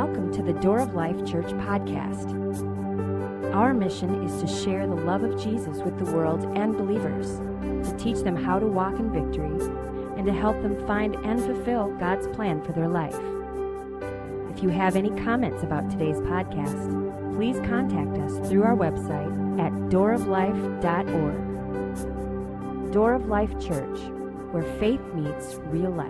Welcome to the Door of Life Church podcast. Our mission is to share the love of Jesus with the world and believers, to teach them how to walk in victory, and to help them find and fulfill God's plan for their life. If you have any comments about today's podcast, please contact us through our website at dooroflife.org. Door of Life Church, where faith meets real life.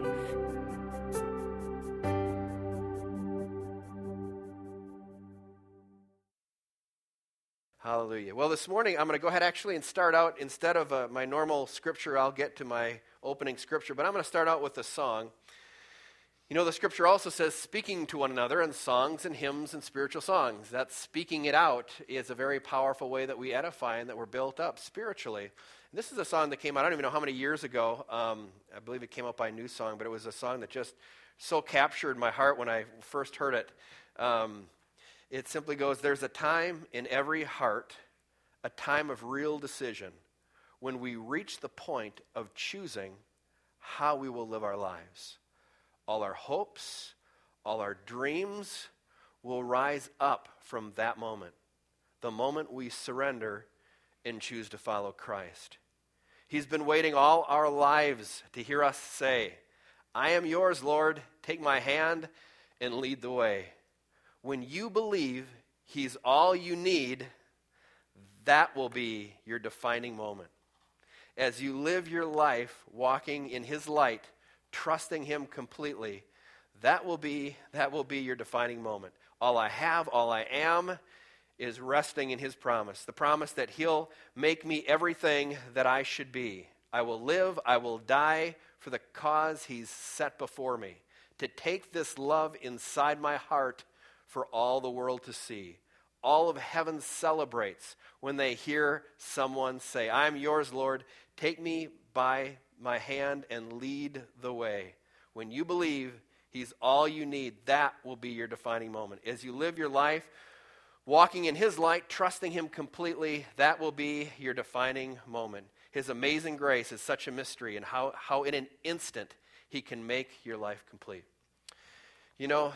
Hallelujah. Well, this morning I'm going to go ahead actually and start out, instead of my normal scripture, I'll get to my opening scripture, but I'm going to start out with a song. You know, the scripture also says speaking to one another in songs and hymns and spiritual songs. That speaking it out is a very powerful way that we edify and that we're built up spiritually. And this is a song that came out, I don't even know how many years ago. I believe it came out by New Song, but it was a song that just so captured my heart when I first heard it. It simply goes, there's a time in every heart, a time of real decision, when we reach the point of choosing how we will live our lives. All our hopes, all our dreams will rise up from that moment, the moment we surrender and choose to follow Christ. He's been waiting all our lives to hear us say, I am yours, Lord, take my hand and lead the way. When you believe He's all you need, that will be your defining moment. As you live your life walking in His light, trusting Him completely, that will be your defining moment. All I have, all I am, is resting in His promise. The promise that He'll make me everything that I should be. I will live, I will die for the cause He's set before me. To take this love inside my heart for all the world to see. All of heaven celebrates when they hear someone say, I am yours, Lord, take me by my hand and lead the way. When you believe He's all you need, that will be your defining moment. As you live your life, walking in His light, trusting Him completely, that will be your defining moment. His amazing grace is such a mystery, and how in an instant He can make your life complete. You know,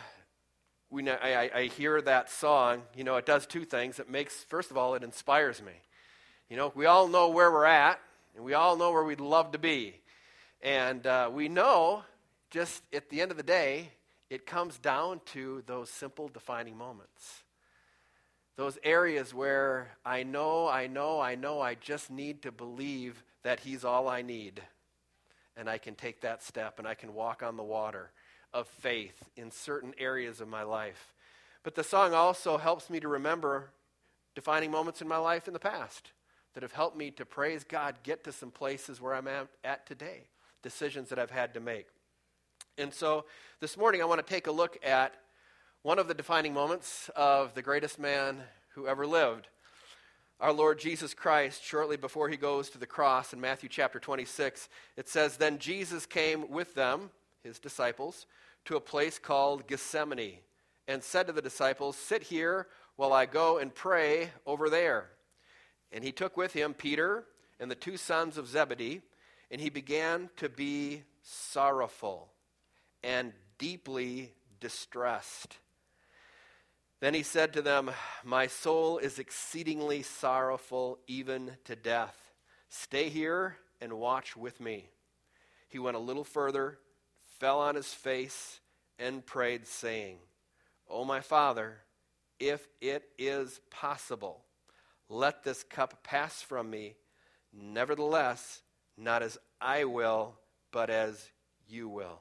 I hear that song, you know, it does two things. It makes, first of all, it inspires me. You know, we all know where we're at, and we all know where we'd love to be. And we know, just at the end of the day, it comes down to those simple defining moments. Those areas where I know, I just need to believe that He's all I need. And I can take that step, and I can walk on the water of faith in certain areas of my life. But the song also helps me to remember defining moments in my life in the past that have helped me to, praise God, get to some places where I'm at today, decisions that I've had to make. And so this morning I want to take a look at one of the defining moments of the greatest man who ever lived, our Lord Jesus Christ. Shortly before He goes to the cross in Matthew chapter 26, it says, Then Jesus came with them, His disciples, to a place called Gethsemane, and said to the disciples, Sit here while I go and pray over there. And He took with Him Peter and the two sons of Zebedee, and He began to be sorrowful and deeply distressed. Then He said to them, My soul is exceedingly sorrowful, even to death. Stay here and watch with me. He went a little further, fell on His face, and prayed, saying, O my Father, if it is possible, let this cup pass from me. Nevertheless, not as I will, but as you will.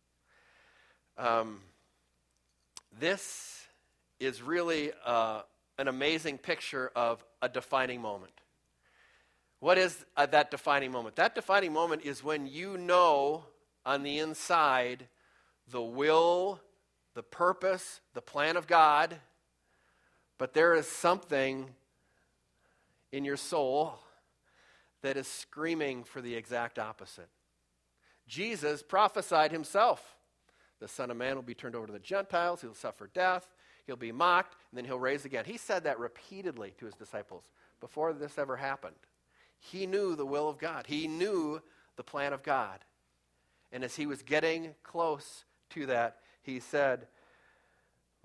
This is really an amazing picture of a defining moment. What is that defining moment? That defining moment is when you know on the inside the will, the purpose, the plan of God, but there is something in your soul that is screaming for the exact opposite. Jesus prophesied Himself. The Son of Man will be turned over to the Gentiles. He'll suffer death. He'll be mocked, and then He'll rise again. He said that repeatedly to His disciples before this ever happened. He knew the will of God. He knew the plan of God. And as He was getting close to that, He said,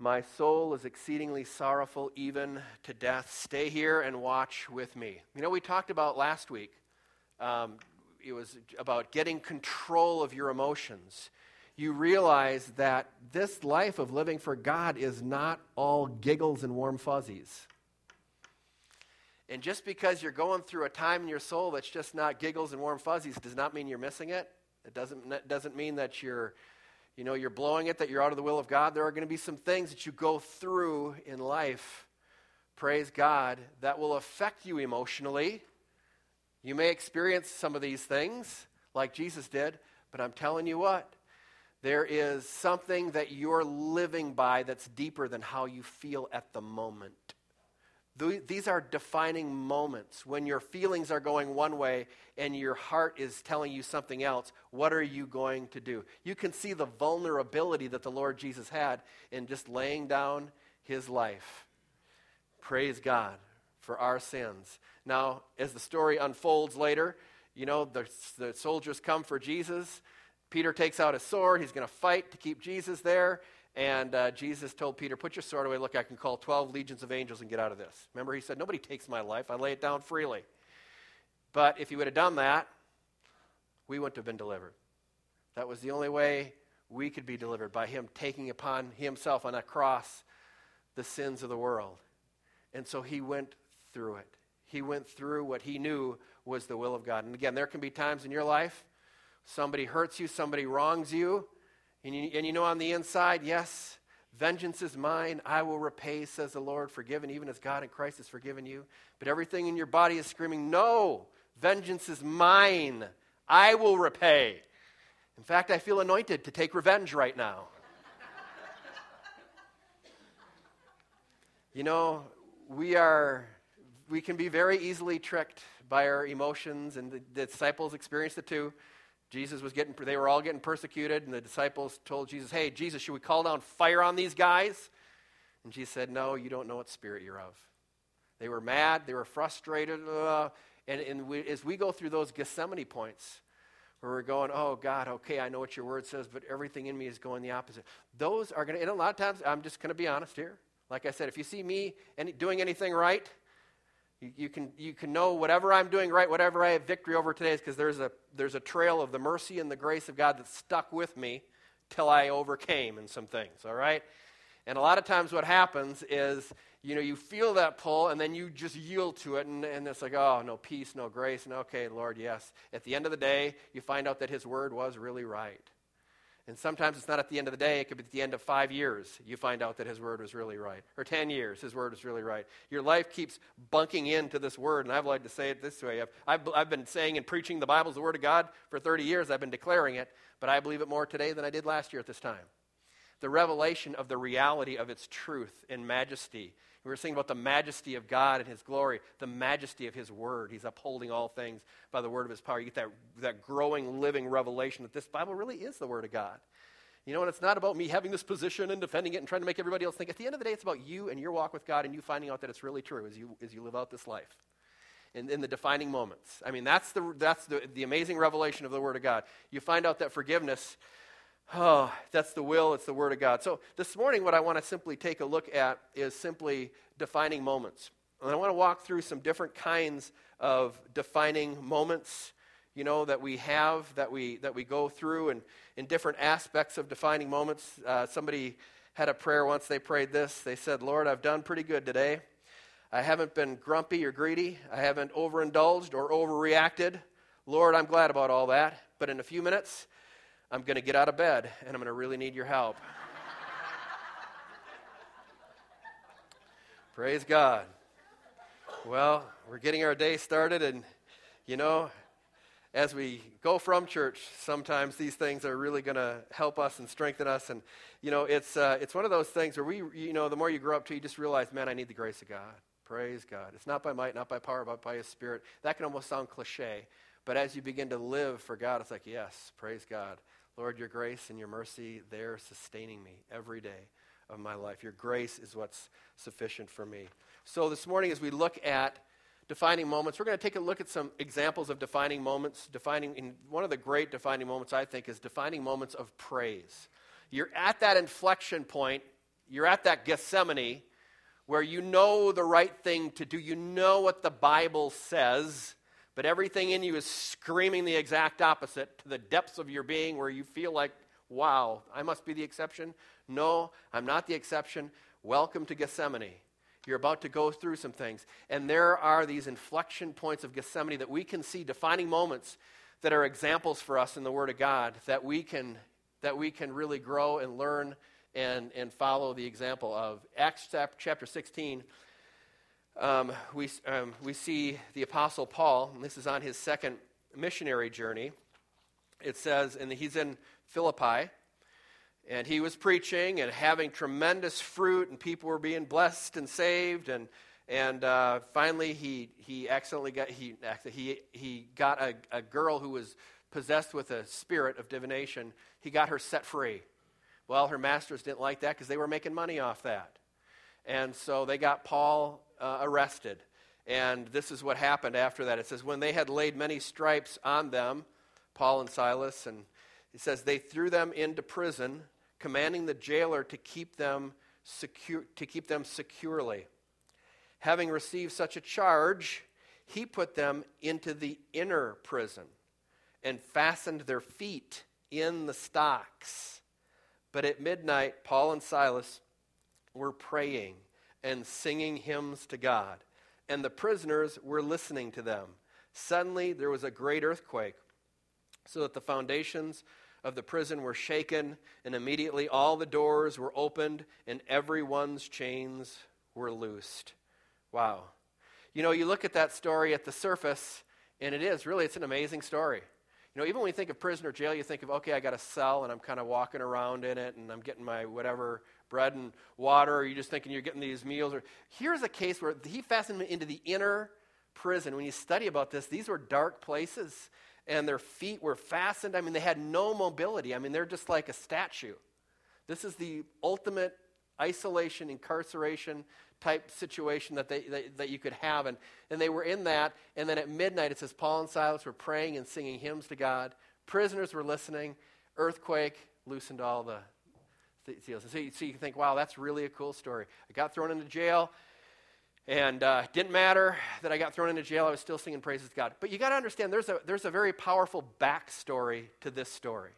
My soul is exceedingly sorrowful, even to death. Stay here and watch with me. You know, we talked about last week, it was about getting control of your emotions. You realize that this life of living for God is not all giggles and warm fuzzies. And just because you're going through a time in your soul that's just not giggles and warm fuzzies does not mean you're missing it. It doesn't mean that you're blowing it, that you're out of the will of God. There are going to be some things that you go through in life, praise God, that will affect you emotionally. You may experience some of these things like Jesus did, but I'm telling you what, there is something that you're living by that's deeper than how you feel at the moment. These are defining moments when your feelings are going one way and your heart is telling you something else. What are you going to do? You can see the vulnerability that the Lord Jesus had in just laying down his life. Praise God for our sins. Now, as the story unfolds later, you know, the soldiers come for Jesus. Peter takes out his sword. He's going to fight to keep Jesus there. And Jesus told Peter, put your sword away. Look, I can call 12 legions of angels and get out of this. Remember, he said, nobody takes my life. I lay it down freely. But if he would have done that, we wouldn't have been delivered. That was the only way we could be delivered, by him taking upon himself on that cross the sins of the world. And so he went through it. He went through what he knew was the will of God. And again, there can be times in your life, somebody hurts you, somebody wrongs you, and you know on the inside, yes, vengeance is mine, I will repay, says the Lord, forgiven even as God in Christ has forgiven you. But everything in your body is screaming, no, vengeance is mine, I will repay. In fact, I feel anointed to take revenge right now. You know, we can be very easily tricked by our emotions, and the disciples experienced it too. They were all getting persecuted, and the disciples told Jesus, hey, Jesus, should we call down fire on these guys? And Jesus said, no, you don't know what spirit you're of. They were mad, they were frustrated, as we go through those Gethsemane points, where we're going, oh, God, okay, I know what your word says, but everything in me is going the opposite. Those are going to, and a lot of times, I'm just going to be honest here. Like I said, if you see me doing anything right, you can know whatever I'm doing right, whatever I have victory over today is because there's a trail of the mercy and the grace of God that stuck with me till I overcame in some things, all right? And a lot of times what happens is, you know, you feel that pull and then you just yield to it and it's like, oh, no peace, no grace, and okay, Lord, yes. At the end of the day, you find out that his word was really right. And sometimes it's not at the end of the day. It could be at the end of 5 years. You find out that his word was really right. Or 10 years, his word was really right. Your life keeps bunking into this word. And I've liked to say it this way. I've been saying and preaching the Bible is the word of God for 30 years. I've been declaring it. But I believe it more today than I did last year at this time. The revelation of the reality of its truth and majesty. We were saying about the majesty of God and his glory, the majesty of his word. He's upholding all things by the word of his power. You get that growing, living revelation that this Bible really is the word of God. You know, and it's not about me having this position and defending it and trying to make everybody else think. At the end of the day, it's about you and your walk with God and you finding out that it's really true as you live out this life. In the defining moments. I mean, that's the amazing revelation of the word of God. You find out that forgiveness, oh, that's the will, it's the word of God. So this morning what I want to simply take a look at is simply defining moments. And I want to walk through some different kinds of defining moments, you know, that we have, that we go through, and in different aspects of defining moments. Somebody had a prayer once, they prayed this. They said, Lord, I've done pretty good today. I haven't been grumpy or greedy. I haven't overindulged or overreacted. Lord, I'm glad about all that. But in a few minutes, I'm going to get out of bed, and I'm going to really need your help. Praise God. Well, we're getting our day started, and, you know, as we go from church, sometimes these things are really going to help us and strengthen us. And, you know, it's one of those things where the more you grow up to, you just realize, man, I need the grace of God. Praise God. It's not by might, not by power, but by his Spirit. That can almost sound cliche. But as you begin to live for God, it's like, yes, praise God. Lord, your grace and your mercy, they're sustaining me every day of my life. Your grace is what's sufficient for me. So this morning, as we look at defining moments, we're going to take a look at some examples of defining moments. One of the great defining moments, I think, is defining moments of praise. You're at that inflection point. You're at that Gethsemane where you know the right thing to do. You know what the Bible says, but everything in you is screaming the exact opposite to the depths of your being where you feel like, wow, I must be the exception. No, I'm not the exception. Welcome to Gethsemane. You're about to go through some things. And there are these inflection points of Gethsemane that we can see, defining moments that are examples for us in the Word of God, that we can really grow and learn and follow the example of. Acts chapter 16, we see the Apostle Paul, and this is on his second missionary journey. It says, and he's in Philippi, and he was preaching and having tremendous fruit, and people were being blessed and saved, and finally he got a girl who was possessed with a spirit of divination. He got her set free. Well, her masters didn't like that because they were making money off that. And so they got Paul arrested. And this is what happened after that. It says, when they had laid many stripes on them, Paul and Silas, and it says they threw them into prison, commanding the jailer to keep them securely. Having received such a charge, he put them into the inner prison and fastened their feet in the stocks. But at midnight, Paul and Silas were praying and singing hymns to God, and the prisoners were listening to them. Suddenly, there was a great earthquake, so that the foundations of the prison were shaken, and immediately all the doors were opened, and everyone's chains were loosed. Wow. You know, you look at that story at the surface, and it's an amazing story. You know, even when you think of prisoner jail, you think of, okay, I got a cell, and I'm kind of walking around in it, and I'm getting my whatever, bread and water, or you're just thinking you're getting these meals. Or here's a case where he fastened them into the inner prison. When you study about this, these were dark places, and their feet were fastened. I mean, they had no mobility. I mean, they're just like a statue. This is the ultimate isolation, incarceration type situation that you could have. And they were in that. And then at midnight, it says Paul and Silas were praying and singing hymns to God. Prisoners were listening. Earthquake loosened all the seals. So you can think, wow, that's really a cool story. I got thrown into jail. And it didn't matter that I got thrown into jail. I was still singing praises to God. But you got to understand, there's a very powerful backstory to this story.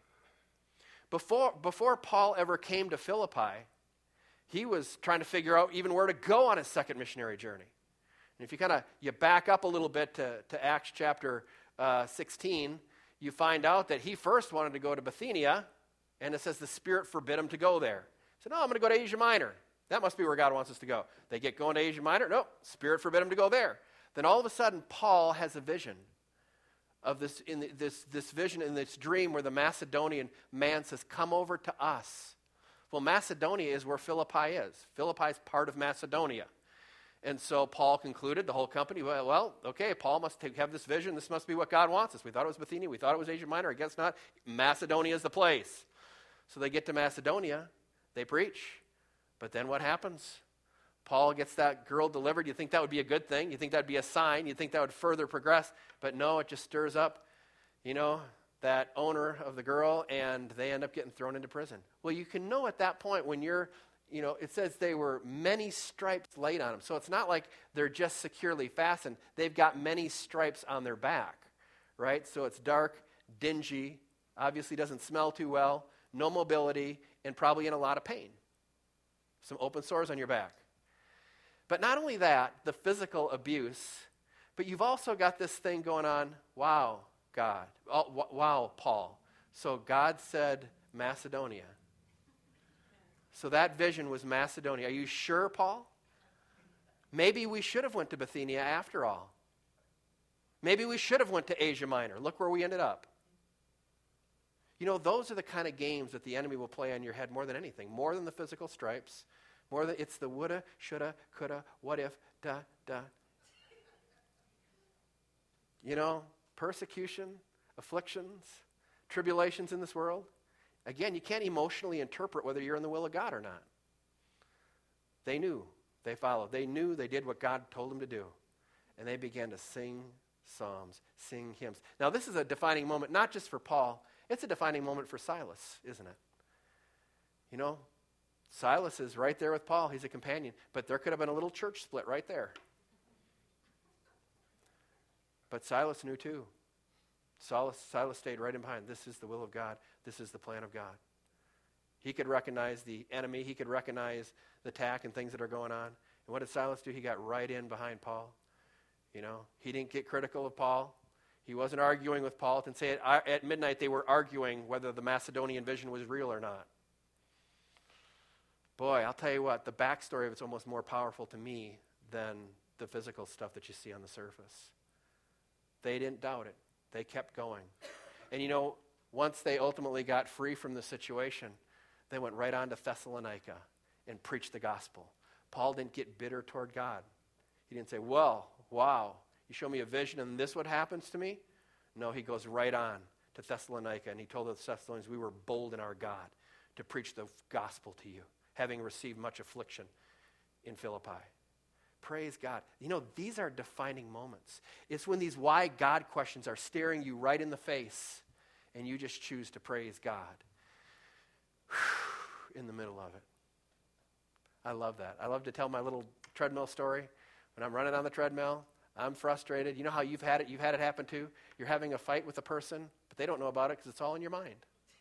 Before Paul ever came to Philippi, he was trying to figure out even where to go on his second missionary journey. And if you back up a little bit to Acts chapter 16, you find out that he first wanted to go to Bithynia, and it says the Spirit forbid him to go there. He said, no, I'm going to go to Asia Minor. That must be where God wants us to go. They get going to Asia Minor. No, Spirit forbid him to go there. Then all of a sudden, Paul has a vision of this vision in this dream where the Macedonian man says, come over to us. Well, Macedonia is where Philippi is. Philippi is part of Macedonia. And so Paul concluded, the whole company, well, okay, Paul must have this vision. This must be what God wants us. We thought it was Bithynia. We thought it was Asia Minor. I guess not. Macedonia is the place. So they get to Macedonia. They preach. But then what happens? Paul gets that girl delivered. You think that would be a good thing. You think that would be a sign. You think that would further progress. But no, it just stirs up, that owner of the girl, and they end up getting thrown into prison. Well, you can know at that point when you're, it says they were many stripes laid on them. So it's not like they're just securely fastened. They've got many stripes on their back, right? So it's dark, dingy, obviously doesn't smell too well, no mobility, and probably in a lot of pain. Some open sores on your back. But not only that, the physical abuse, but you've also got this thing going on, wow, God. Oh, wow, Paul. So God said Macedonia. So that vision was Macedonia. Are you sure, Paul? Maybe we should have went to Bithynia after all. Maybe we should have went to Asia Minor. Look where we ended up. Those are the kind of games that the enemy will play on your head more than anything, more than the physical stripes, more than it's the woulda, shoulda, coulda, what if, da. Persecution, afflictions, tribulations in this world. Again, you can't emotionally interpret whether you're in the will of God or not. They knew, they followed. They knew they did what God told them to do. And they began to sing psalms, sing hymns. Now, this is a defining moment, not just for Paul. It's a defining moment for Silas, isn't it? Silas is right there with Paul. He's a companion. But there could have been a little church split right there. But Silas knew too. Silas stayed right in behind. This is the will of God. This is the plan of God. He could recognize the enemy. He could recognize the attack and things that are going on. And what did Silas do? He got right in behind Paul. He didn't get critical of Paul. He wasn't arguing with Paul. And say at midnight they were arguing whether the Macedonian vision was real or not. Boy, I'll tell you what, the backstory of it's almost more powerful to me than the physical stuff that you see on the surface. They didn't doubt it. They kept going. And once they ultimately got free from the situation, they went right on to Thessalonica and preached the gospel. Paul didn't get bitter toward God. He didn't say, well, wow, you show me a vision and this what happens to me? No, he goes right on to Thessalonica, and he told the Thessalonians, we were bold in our God to preach the gospel to you, having received much affliction in Philippi. Praise God. These are defining moments. It's when these why God questions are staring you right in the face, and you just choose to praise God in the middle of it. I love that. I love to tell my little treadmill story. When I'm running on the treadmill, I'm frustrated. You know how you've had it happen too? You're having a fight with a person, but they don't know about it because it's all in your mind.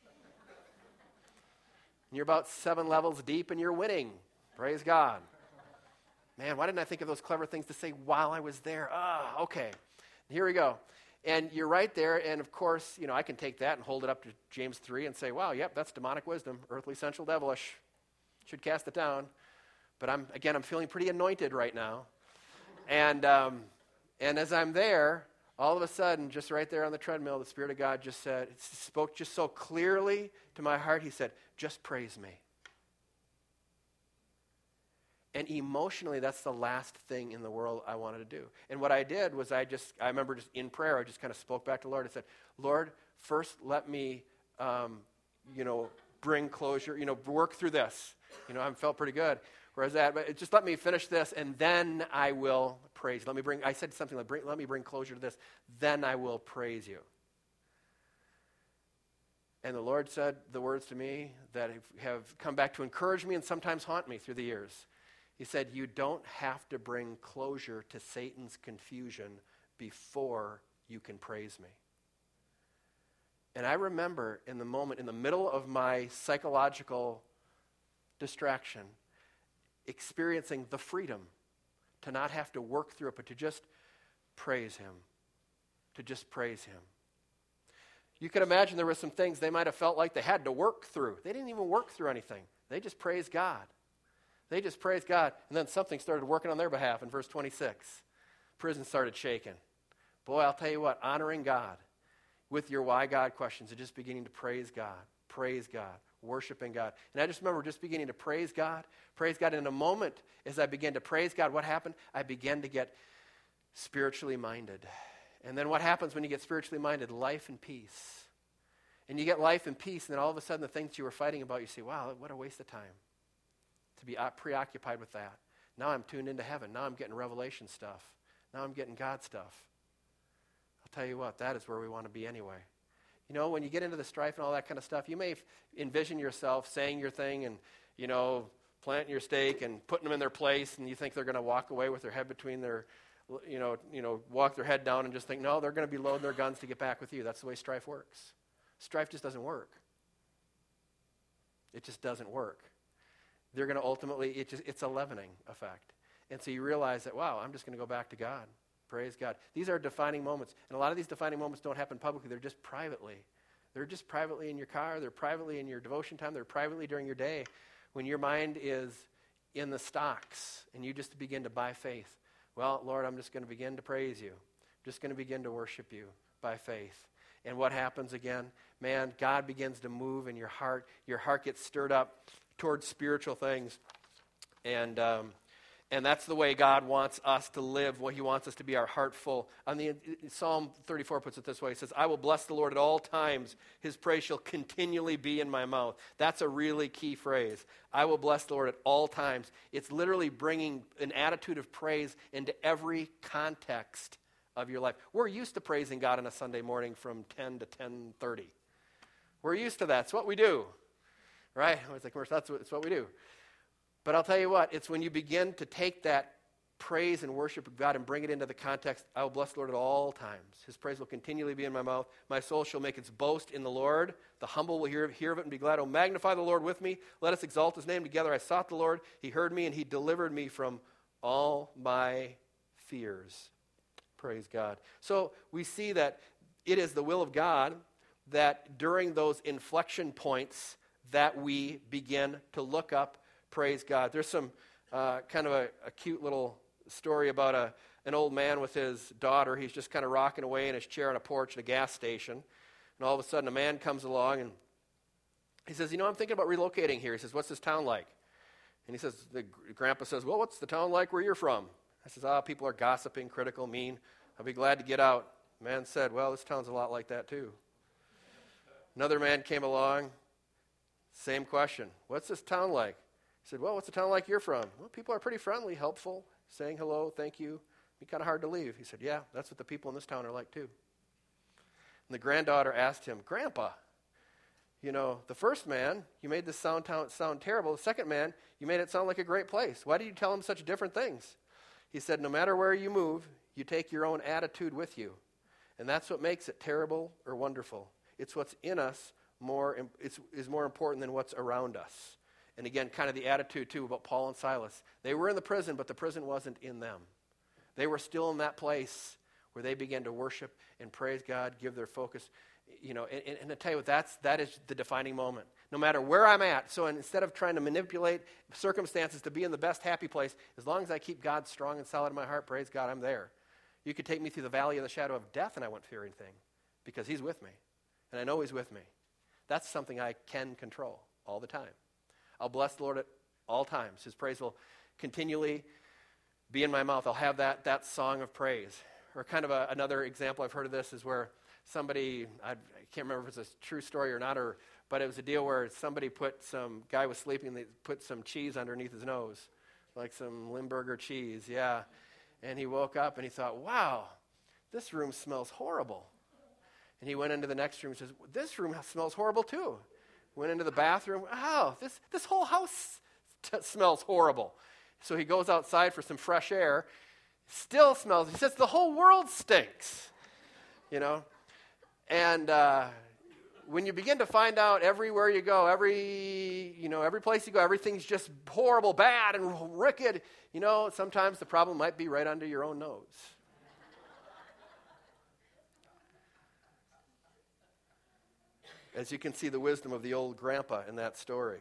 And you're about 7 levels deep and you're winning. Praise God. Man, why didn't I think of those clever things to say while I was there? Okay. Here we go. And you're right there, and of course, I can take that and hold it up to James 3 and say, wow, yep, that's demonic wisdom, earthly, sensual, devilish. Should cast it down. But I'm feeling pretty anointed right now. And as I'm there, all of a sudden, just right there on the treadmill, the Spirit of God just spoke just so clearly to my heart. He said, just praise me. And emotionally, that's the last thing in the world I wanted to do. And what I did was I remember just in prayer, I just kind of spoke back to the Lord. I said, Lord, first let me, bring closure, work through this. I felt pretty good. Whereas but just let me finish this, and then I will praise you. I said something like, let me bring closure to this, then I will praise you. And the Lord said the words to me that have come back to encourage me and sometimes haunt me through the years. He said, you don't have to bring closure to Satan's confusion before you can praise me. And I remember in the moment, in the middle of my psychological distraction, experiencing the freedom to not have to work through it, but to just praise him. To just praise him. You can imagine there were some things they might have felt like they had to work through. They didn't even work through anything. They just praised God. They just praised God, and then something started working on their behalf in verse 26. Prison started shaking. Boy, I'll tell you what, honoring God with your why God questions and just beginning to praise God, worshiping God. And I just remember just beginning to praise God. And in a moment, as I began to praise God, what happened? I began to get spiritually minded. And then what happens when you get spiritually minded? Life and peace. And you get life and peace, and then all of a sudden the things you were fighting about, you say, wow, what a waste of time to be preoccupied with that. Now I'm tuned into heaven. Now I'm getting revelation stuff. Now I'm getting God stuff. I'll tell you what, that is where we want to be anyway. When you get into the strife and all that kind of stuff, you may envision yourself saying your thing and, planting your stake and putting them in their place, and you think they're going to walk away with their head between their, walk their head down and just think, no, they're going to be loading their guns to get back with you. That's the way strife works. Strife just doesn't work. It just doesn't work. They're going to ultimately, it's a leavening effect. And so you realize that, wow, I'm just going to go back to God. Praise God. These are defining moments. And a lot of these defining moments don't happen publicly. They're just privately. They're just privately in your car. They're privately in your devotion time. They're privately during your day when your mind is in the stocks and you just begin to by faith. Well, Lord, I'm just going to begin to praise you. I'm just going to begin to worship you by faith. And what happens again? Man, God begins to move in your heart. Your heart gets stirred up towards spiritual things. And that's the way God wants us to live, what he wants us to be, our heart full. Psalm 34 puts it this way. It says, I will bless the Lord at all times. His praise shall continually be in my mouth. That's a really key phrase. I will bless the Lord at all times. It's literally bringing an attitude of praise into every context of your life. We're used to praising God on a Sunday morning from 10 to 10:30. We're used to that. It's what we do. Right? It's like, that's what we do. But I'll tell you what, it's when you begin to take that praise and worship of God and bring it into the context, I will bless the Lord at all times. His praise will continually be in my mouth. My soul shall make its boast in the Lord. The humble will hear of it and be glad. Oh, magnify the Lord with me. Let us exalt his name together. I sought the Lord. He heard me, and he delivered me from all my fears. Praise God. So we see that it is the will of God that during those inflection points that we begin to look up, praise God. There's some kind of a cute little story about an old man with his daughter. He's just kind of rocking away in his chair on a porch at a gas station. And all of a sudden a man comes along and he says, I'm thinking about relocating here. He says, what's this town like? And he says, the grandpa says, well, what's the town like where you're from? I says, people are gossiping, critical, mean. I'll be glad to get out. The man said, well, this town's a lot like that too. Another man came along, same question. What's this town like? He said, well, what's the town like you're from? Well, people are pretty friendly, helpful, saying hello, thank you. It'd be kind of hard to leave. He said, yeah, that's what the people in this town are like too. And the granddaughter asked him, Grandpa, the first man, you made this sound terrible. The second man, you made it sound like a great place. Why did you tell him such different things? He said, no matter where you move, you take your own attitude with you. And that's what makes it terrible or wonderful. It's what's in us is more important than what's around us. And again, kind of the attitude, too, about Paul and Silas. They were in the prison, but the prison wasn't in them. They were still in that place where they began to worship and praise God, give their focus. And I tell you what, that is the defining moment. No matter where I'm at, so instead of trying to manipulate circumstances to be in the best happy place, as long as I keep God strong and solid in my heart, praise God, I'm there. You could take me through the valley of the shadow of death and I won't fear anything because he's with me. And I know he's with me. That's something I can control all the time. I'll bless the Lord at all times. His praise will continually be in my mouth. I'll have that song of praise. Or kind of another example I've heard of this is where somebody, I can't remember if it's a true story or not, but it was a deal where some guy was sleeping and they put some cheese underneath his nose, like some Limburger cheese, yeah. And he woke up and he thought, wow, this room smells horrible. And he went into the next room and says, this room smells horrible too. Went into the bathroom. Oh, this whole house smells horrible. So he goes outside for some fresh air. Still smells. He says the whole world stinks. And when you begin to find out everywhere you go, every place you go, everything's just horrible, bad, and wicked. Sometimes the problem might be right under your own nose. As you can see the wisdom of the old grandpa in that story.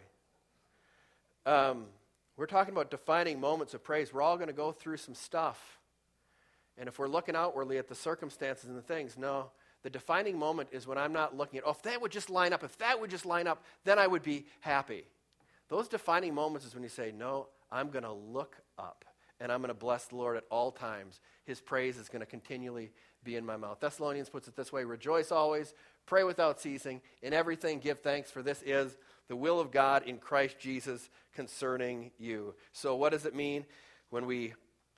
We're talking about defining moments of praise. We're all going to go through some stuff. And if we're looking outwardly at the circumstances and the things, no, the defining moment is when I'm not looking at, if that would just line up, then I would be happy. Those defining moments is when you say, no, I'm going to look up. And I'm going to bless the Lord at all times. His praise is going to continually be in my mouth. Thessalonians puts it this way, rejoice always, pray without ceasing, in everything give thanks, for this is the will of God in Christ Jesus concerning you. So what does it mean when we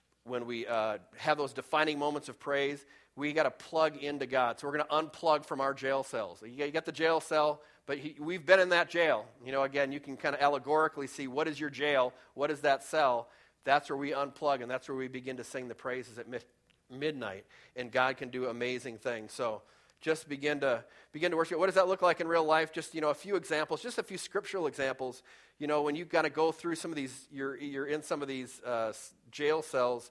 have those defining moments of praise? We got to plug into God. So we're going to unplug from our jail cells. You got the jail cell, but we've been in that jail. Again, you can kind of allegorically see what is your jail, what is that cell. That's where we unplug, and that's where we begin to sing the praises at midnight, and God can do amazing things. So just begin to worship. What does that look like in real life? Just, a few examples, just a few scriptural examples. When you've got to go through some of these, you're in some of these jail cells.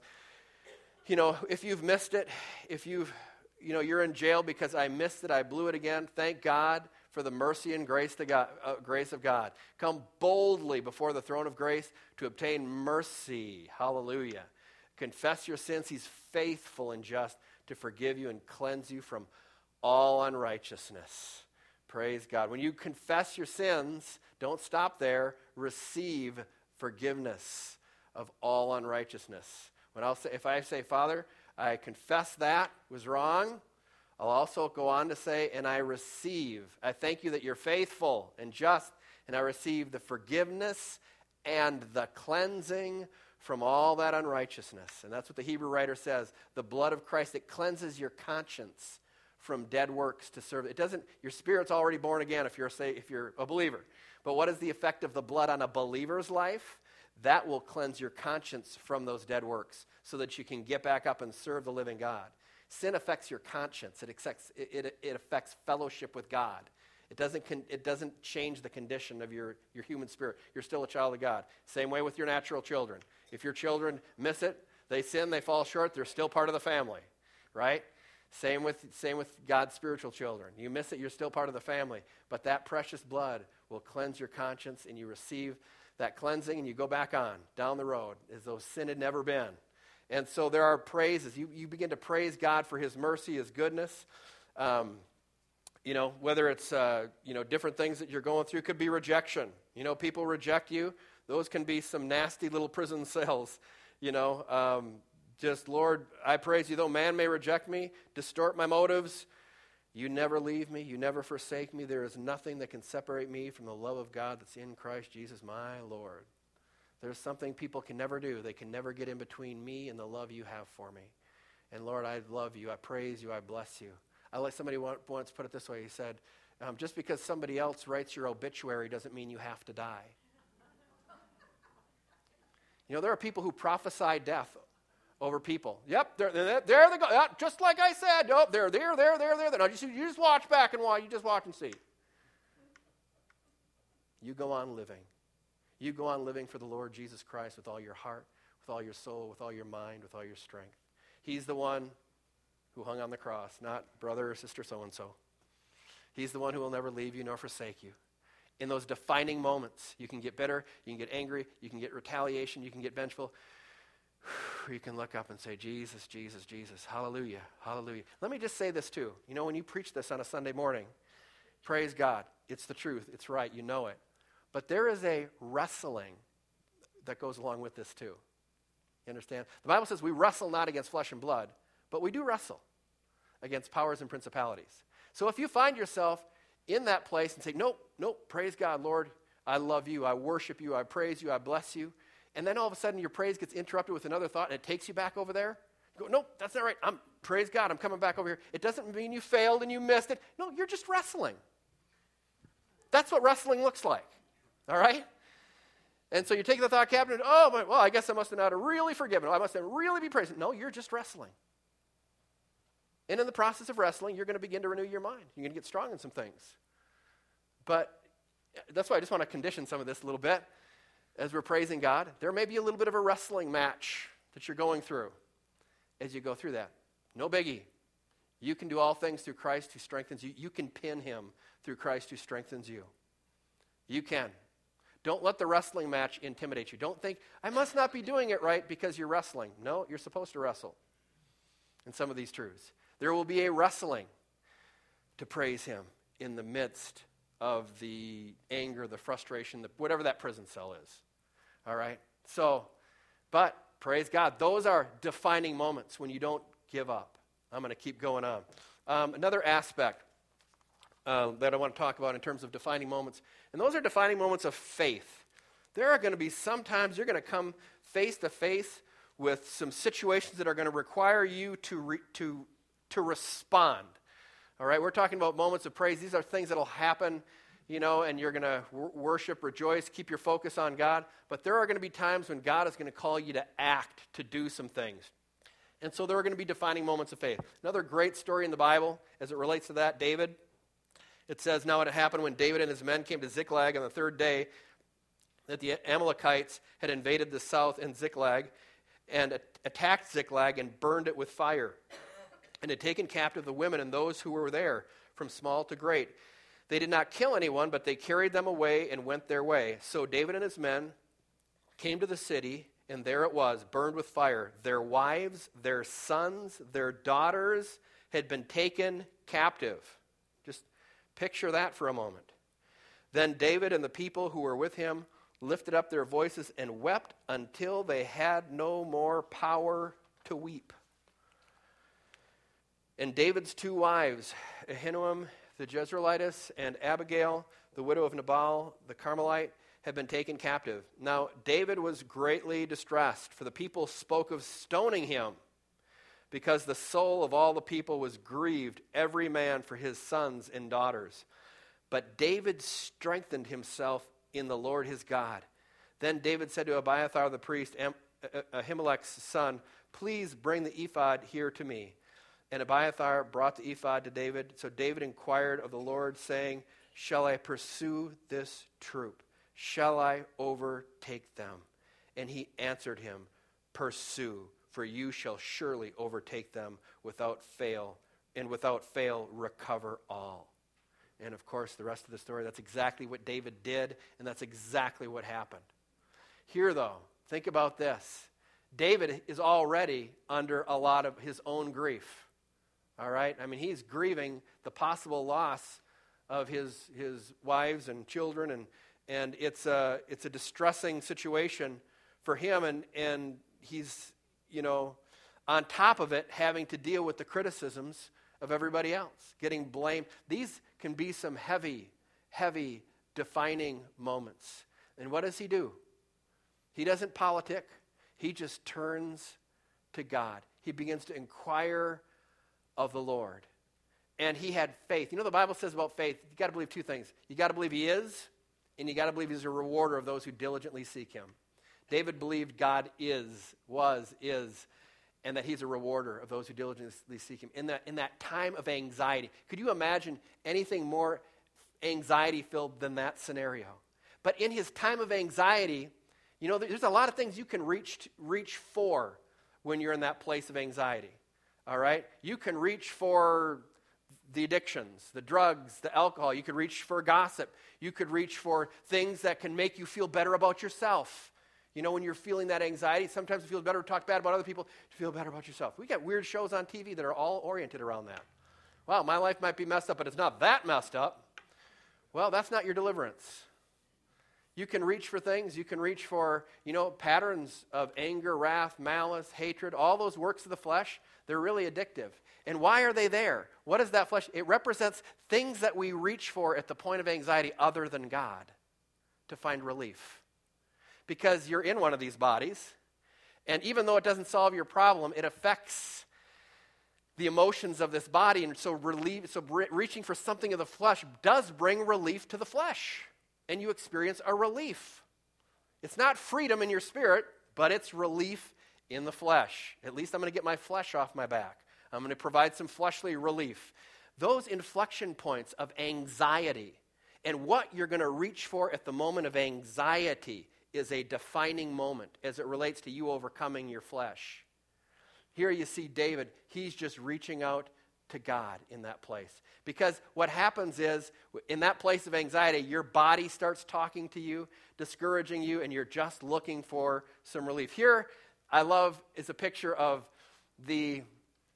If you've missed it, if you're in jail because I missed it, I blew it again, thank God for the mercy and grace of God. Come boldly before the throne of grace to obtain mercy. Hallelujah. Confess your sins. He's faithful and just to forgive you and cleanse you from all unrighteousness. Praise God. When you confess your sins, don't stop there. Receive forgiveness of all unrighteousness. If I say, Father, I confess that was wrong, I'll also go on to say, and I thank you that you're faithful and just, and I receive the forgiveness and the cleansing from all that unrighteousness. And that's what the Hebrew writer says. The blood of Christ, it cleanses your conscience from dead works to serve. Your spirit's already born again if you're a believer. But what is the effect of the blood on a believer's life? that will cleanse your conscience from those dead works so that you can get back up and serve the living God. Sin affects your conscience. It affects fellowship with God. It doesn't change the condition of your human spirit. You're still a child of God. Same way with your natural children. If your children miss it, they sin, they fall short, they're still part of the family, right? Same with God's spiritual children. You miss it, you're still part of the family. But that precious blood will cleanse your conscience, and you receive that cleansing, and you go back on, down the road, as though sin had never been. And so there are praises. You begin to praise God for his mercy, his goodness. Whether it's, different things that you're going through. Could be rejection. People reject you. Those can be some nasty little prison cells. Just, Lord, I praise you, though man may reject me, distort my motives, you never leave me, you never forsake me. There is nothing that can separate me from the love of God that's in Christ Jesus, my Lord. There's something people can never do. They can never get in between me and the love you have for me. And Lord, I love you, I praise you, I bless you. I like somebody once put it this way. He said, just because somebody else writes your obituary doesn't mean you have to die. There are people who prophesy death over people. Yep, there they go. Yep, just like I said. Nope, they're there. Now you just watch back and watch. You just watch and see. You go on living. You go on living for the Lord Jesus Christ with all your heart, with all your soul, with all your mind, with all your strength. He's the one who hung on the cross, not brother or sister so-and-so. He's the one who will never leave you nor forsake you. In those defining moments, you can get bitter, you can get angry, you can get retaliation, you can get vengeful. You can look up and say, Jesus, Jesus, Jesus, hallelujah, hallelujah. Let me just say this too. When you preach this on a Sunday morning, praise God. It's the truth. It's right. You know it. But there is a wrestling that goes along with this too. You understand? The Bible says we wrestle not against flesh and blood, but we do wrestle against powers and principalities. So if you find yourself in that place and say, nope, praise God, Lord, I love you, I worship you, I praise you, I bless you, and then all of a sudden your praise gets interrupted with another thought and it takes you back over there, you go, nope, that's not right, praise God, I'm coming back over here. It doesn't mean you failed and you missed it. No, you're just wrestling. That's what wrestling looks like, all right? And so you take the thought captive and, I guess I must have not really forgiven. I must have really be praising. No, you're just wrestling. And in the process of wrestling, you're going to begin to renew your mind. You're going to get strong in some things. But that's why I just want to condition some of this a little bit. As we're praising God, there may be a little bit of a wrestling match that you're going through as you go through that. No biggie. You can do all things through Christ who strengthens you. You can pin him through Christ who strengthens you. You can. Don't let the wrestling match intimidate you. Don't think, I must not be doing it right because you're wrestling. No, you're supposed to wrestle in some of these truths. There will be a wrestling to praise him in the midst of the anger, the frustration, whatever that prison cell is. All right? So, but praise God. Those are defining moments when you don't give up. I'm going to keep going on. Another aspect that I want to talk about in terms of defining moments, and those are defining moments of faith. There are going to be sometimes you're going to come face to face with some situations that are going to require you to respond. All right, we're talking about moments of praise. These are things that will happen, and you're going to worship, rejoice, keep your focus on God. But there are going to be times when God is going to call you to act, to do some things. And so there are going to be defining moments of faith. Another great story in the Bible as it relates to that, David. It says, now it happened when David and his men came to Ziklag on the third day that the Amalekites had invaded the south in Ziklag and attacked Ziklag and burned it with fire, and had taken captive the women and those who were there, from small to great. They did not kill anyone, but they carried them away and went their way. So David and his men came to the city, and there it was, burned with fire. Their wives, their sons, their daughters had been taken captive. Just picture that for a moment. Then David and the people who were with him lifted up their voices and wept until they had no more power to weep. And David's two wives, Ahinoam the Jezreelitess and Abigail, the widow of Nabal the Carmelite, had been taken captive. Now David was greatly distressed, for the people spoke of stoning him, because the soul of all the people was grieved, every man for his sons and daughters. But David strengthened himself in the Lord his God. Then David said to Abiathar the priest, Ahimelech's son, please bring the ephod here to me. And Abiathar brought the ephod to David. So David inquired of the Lord, saying, shall I pursue this troop? Shall I overtake them? And he answered him, pursue, for you shall surely overtake them without fail, and without fail recover all. And of course, the rest of the story, that's exactly what David did, and that's exactly what happened. Here, though, think about this. David is already under a lot of his own grief. All right? I mean, he's grieving the possible loss of his wives and children, and it's a distressing situation for him, and he's, on top of it, having to deal with the criticisms of everybody else, getting blamed. These can be some heavy, heavy, defining moments. And what does he do? He doesn't politic. He just turns to God. He begins to inquire of the Lord. And he had faith. The Bible says about faith, you got to believe two things. You got to believe he is, and you got to believe he's a rewarder of those who diligently seek him. David believed God is, and that he's a rewarder of those who diligently seek him. In that time of anxiety, could you imagine anything more anxiety-filled than that scenario? But in his time of anxiety, there's a lot of things you can reach for when you're in that place of anxiety. All right? You can reach for the addictions, the drugs, the alcohol. You could reach for gossip. You could reach for things that can make you feel better about yourself. When you're feeling that anxiety, sometimes it feels better to talk bad about other people to feel better about yourself. We got weird shows on TV that are all oriented around that. Wow, my life might be messed up, but it's not that messed up. Well, that's not your deliverance. You can reach for things. You can reach for, patterns of anger, wrath, malice, hatred, all those works of the flesh. They're really addictive. And why are they there? What is that flesh? It represents things that we reach for at the point of anxiety other than God to find relief. Because you're in one of these bodies, and even though it doesn't solve your problem, it affects the emotions of this body, and so reaching for something of the flesh does bring relief to the flesh, and you experience a relief. It's not freedom in your spirit, but it's relief in the flesh. At least I'm going to get my flesh off my back. I'm going to provide some fleshly relief. Those inflection points of anxiety and what you're going to reach for at the moment of anxiety is a defining moment as it relates to you overcoming your flesh. Here you see David, he's just reaching out to God in that place. Because what happens is, in that place of anxiety, your body starts talking to you, discouraging you, and you're just looking for some relief. Here, I love, is a picture of the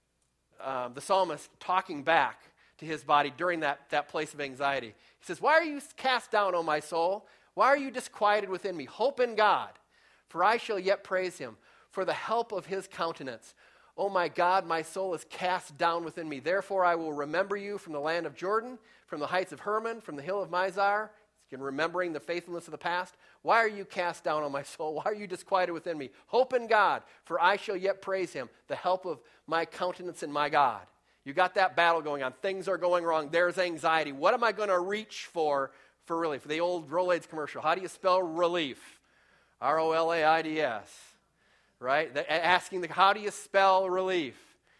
psalmist talking back to his body during that place of anxiety. He says, why are you cast down, O my soul? Why are you disquieted within me? Hope in God, for I shall yet praise him, for the help of his countenance. O my God, my soul is cast down within me. Therefore I will remember you from the land of Jordan, from the heights of Hermon, from the hill of Mizar. Again, remembering the faithfulness of the past. Why are you cast down, O my soul? Why are you disquieted within me? Hope in God, for I shall yet praise him, the help of my countenance and my God. You got that battle going on. Things are going wrong. There's anxiety. What am I going to reach for relief? The old Rolaids commercial. How do you spell relief? R-O-L-A-I-D-S. Right? Asking how do you spell relief?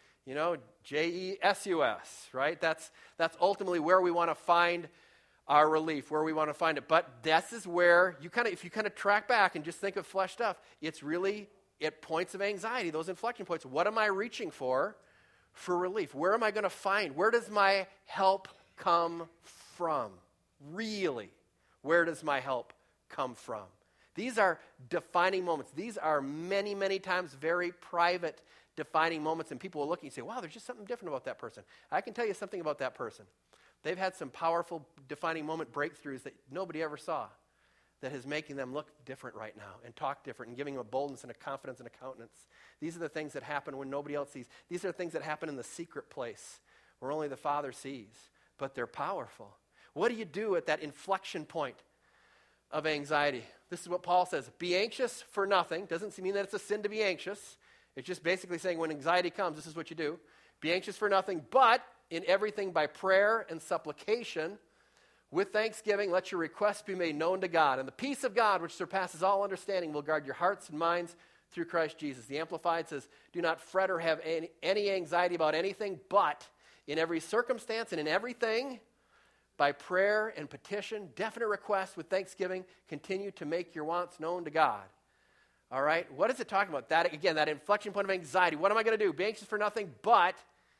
J-E-S-U-S. Right? That's ultimately where we want to find our relief, where we want to find it. But this is where if you track back and just think of flesh stuff, it's really at points of anxiety, those inflection points. What am I reaching for relief? Where am I going to find? Where does my help come from? Really, where does my help come from? These are defining moments. These are many, many times very private defining moments, and people will look and say, wow, there's just something different about that person. I can tell you something about that person. They've had some powerful defining moment breakthroughs that nobody ever saw that is making them look different right now and talk different and giving them a boldness and a confidence and a countenance. These are the things that happen when nobody else sees. These are the things that happen in the secret place where only the Father sees, but they're powerful. What do you do at that inflection point of anxiety? This is what Paul says. Be anxious for nothing. Doesn't mean that it's a sin to be anxious. It's just basically saying when anxiety comes, this is what you do. Be anxious for nothing, but in everything by prayer and supplication With thanksgiving, let your requests be made known to God. And the peace of God, which surpasses all understanding, will guard your hearts and minds through Christ Jesus. The Amplified says, do not fret or have any anxiety about anything, but in every circumstance and in everything, by prayer and petition, definite requests with thanksgiving, continue to make your wants known to God. All right? What is it talking about? That, again, that inflection point of anxiety. What am I going to do? Be anxious for nothing, but...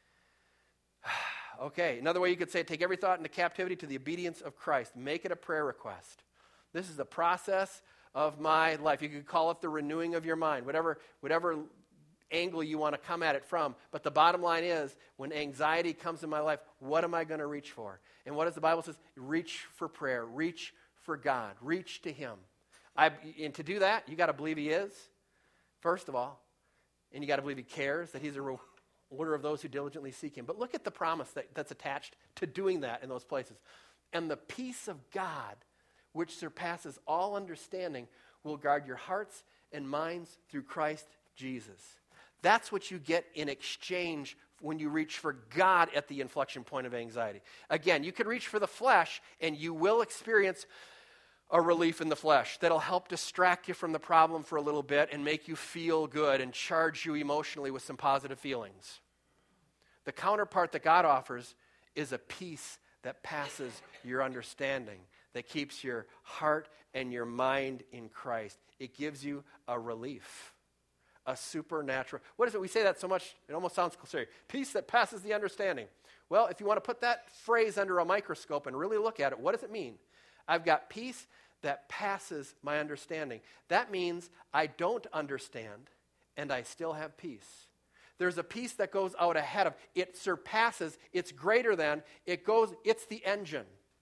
Okay, another way you could say it, take every thought into captivity to the obedience of Christ. Make it a prayer request. This is the process of my life. You could call it the renewing of your mind, whatever angle you want to come at it from. But the bottom line is, when anxiety comes in my life, what am I going to reach for? And what does the Bible say? Reach for prayer. Reach for God. Reach to Him. And to do that, you got to believe He is, first of all. And you got to believe He cares, that He's a rewarder of those who diligently seek Him. But look at the promise that's attached to doing that in those places. And the peace of God, which surpasses all understanding, will guard your hearts and minds through Christ Jesus. That's what you get in exchange when you reach for God at the inflection point of anxiety. Again, you could reach for the flesh, and you will experience a relief in the flesh that'll help distract you from the problem for a little bit and make you feel good and charge you emotionally with some positive feelings. The counterpart that God offers is a peace that passes your understanding, that keeps your heart and your mind in Christ. It gives you a relief, a supernatural. What is it? We say that so much, it almost sounds cliche. Peace that passes the understanding. Well, if you want to put that phrase under a microscope and really look at it, what does it mean? I've got peace that passes my understanding. That means I don't understand, and I still have peace. There's a peace that goes out ahead of. It surpasses, it's greater than, it's the engine.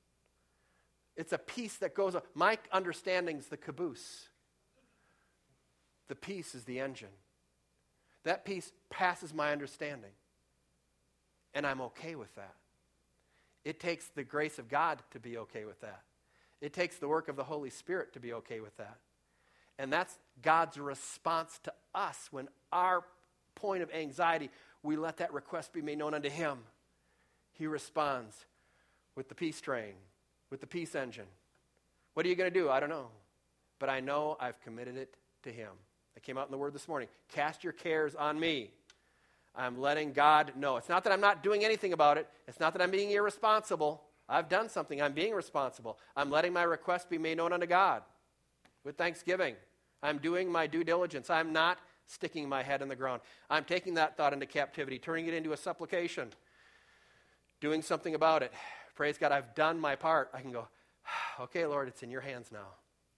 It's a peace that goes up. My understanding's the caboose. The peace is the engine. That peace passes my understanding. And I'm okay with that. It takes the grace of God to be okay with that. It takes the work of the Holy Spirit to be okay with that. And that's God's response to us when our point of anxiety, we let that request be made known unto Him. He responds with the peace train, with the peace engine. What are you going to do? I don't know. But I know I've committed it to Him. That came out in the Word this morning. Cast your cares on me. I'm letting God know. It's not that I'm not doing anything about it. It's not that I'm being irresponsible. I've done something. I'm being responsible. I'm letting my request be made known unto God with thanksgiving. I'm doing my due diligence. I'm not sticking my head in the ground. I'm taking that thought into captivity, turning it into a supplication, doing something about it. Praise God, I've done my part. I can go, okay, Lord, it's in your hands now.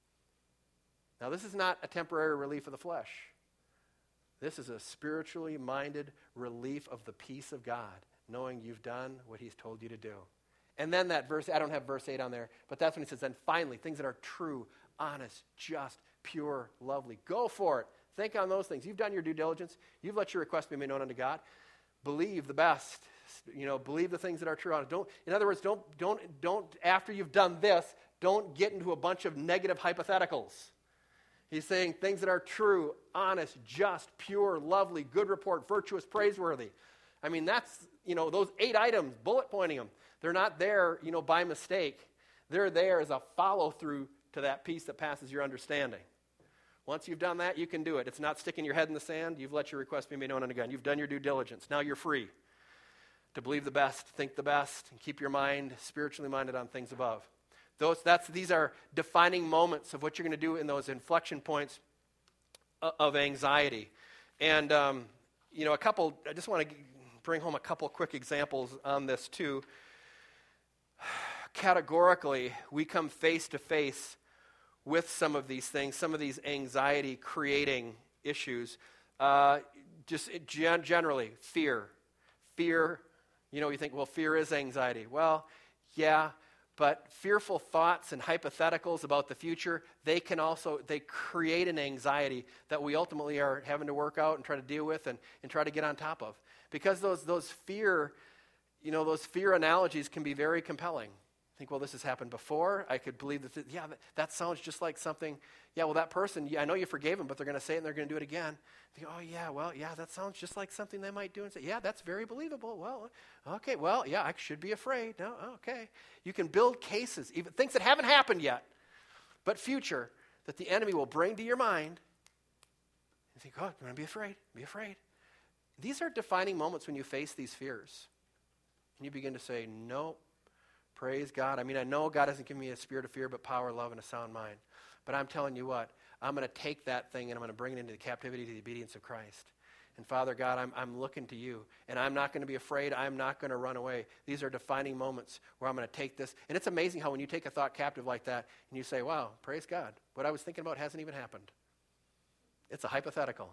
Now, this is not a temporary relief of the flesh. This is a spiritually minded relief of the peace of God, knowing you've done what He's told you to do. And then that verse, I don't have verse 8 on there, but that's when He says, then finally, things that are true, honest, just, pure, lovely. Go for it. Think on those things. You've done your due diligence. You've let your request be made known unto God. Believe the best. Believe the things that are true. In other words, don't after you've done this, don't get into a bunch of negative hypotheticals. He's saying things that are true, honest, just, pure, lovely, good report, virtuous, praiseworthy. I mean, that's, those 8 items, bullet pointing them. They're not there, by mistake. They're there as a follow-through to that peace that passes your understanding. Once you've done that, you can do it. It's not sticking your head in the sand. You've let your request be made known unto God. You've done your due diligence. Now you're free to believe the best, think the best, and keep your mind spiritually minded on things above. These are defining moments of what you're going to do in those inflection points of anxiety. And, I just want to bring home a couple quick examples on this too. Categorically, we come face to face with some of these things, some of these anxiety-creating issues. Generally, fear. Fear, you think, well, fear is anxiety. Well, yeah, but fearful thoughts and hypotheticals about the future, they create an anxiety that we ultimately are having to work out and try to deal with and try to get on top of. Because those fear analogies can be very compelling. Think, well, this has happened before. I could believe that, that sounds just like something. Yeah, well, that person, I know you forgave them, but they're going to say it and they're going to do it again. Think, oh, yeah, well, yeah, that sounds just like something they might do. And say, yeah, that's very believable. Well, okay, well, yeah, I should be afraid. No, okay. You can build cases, even things that haven't happened yet, but future, that the enemy will bring to your mind. And think, oh, I'm going to be afraid, be afraid. These are defining moments when you face these fears. And you begin to say, no. Praise God. I mean, I know God hasn't given me a spirit of fear, but power, love, and a sound mind. But I'm telling you what, I'm going to take that thing and I'm going to bring it into the captivity to the obedience of Christ. And Father God, I'm looking to you, and I'm not going to be afraid. I'm not going to run away. These are defining moments where I'm going to take this. And it's amazing how when you take a thought captive like that and you say, wow, praise God, what I was thinking about hasn't even happened. It's a hypothetical.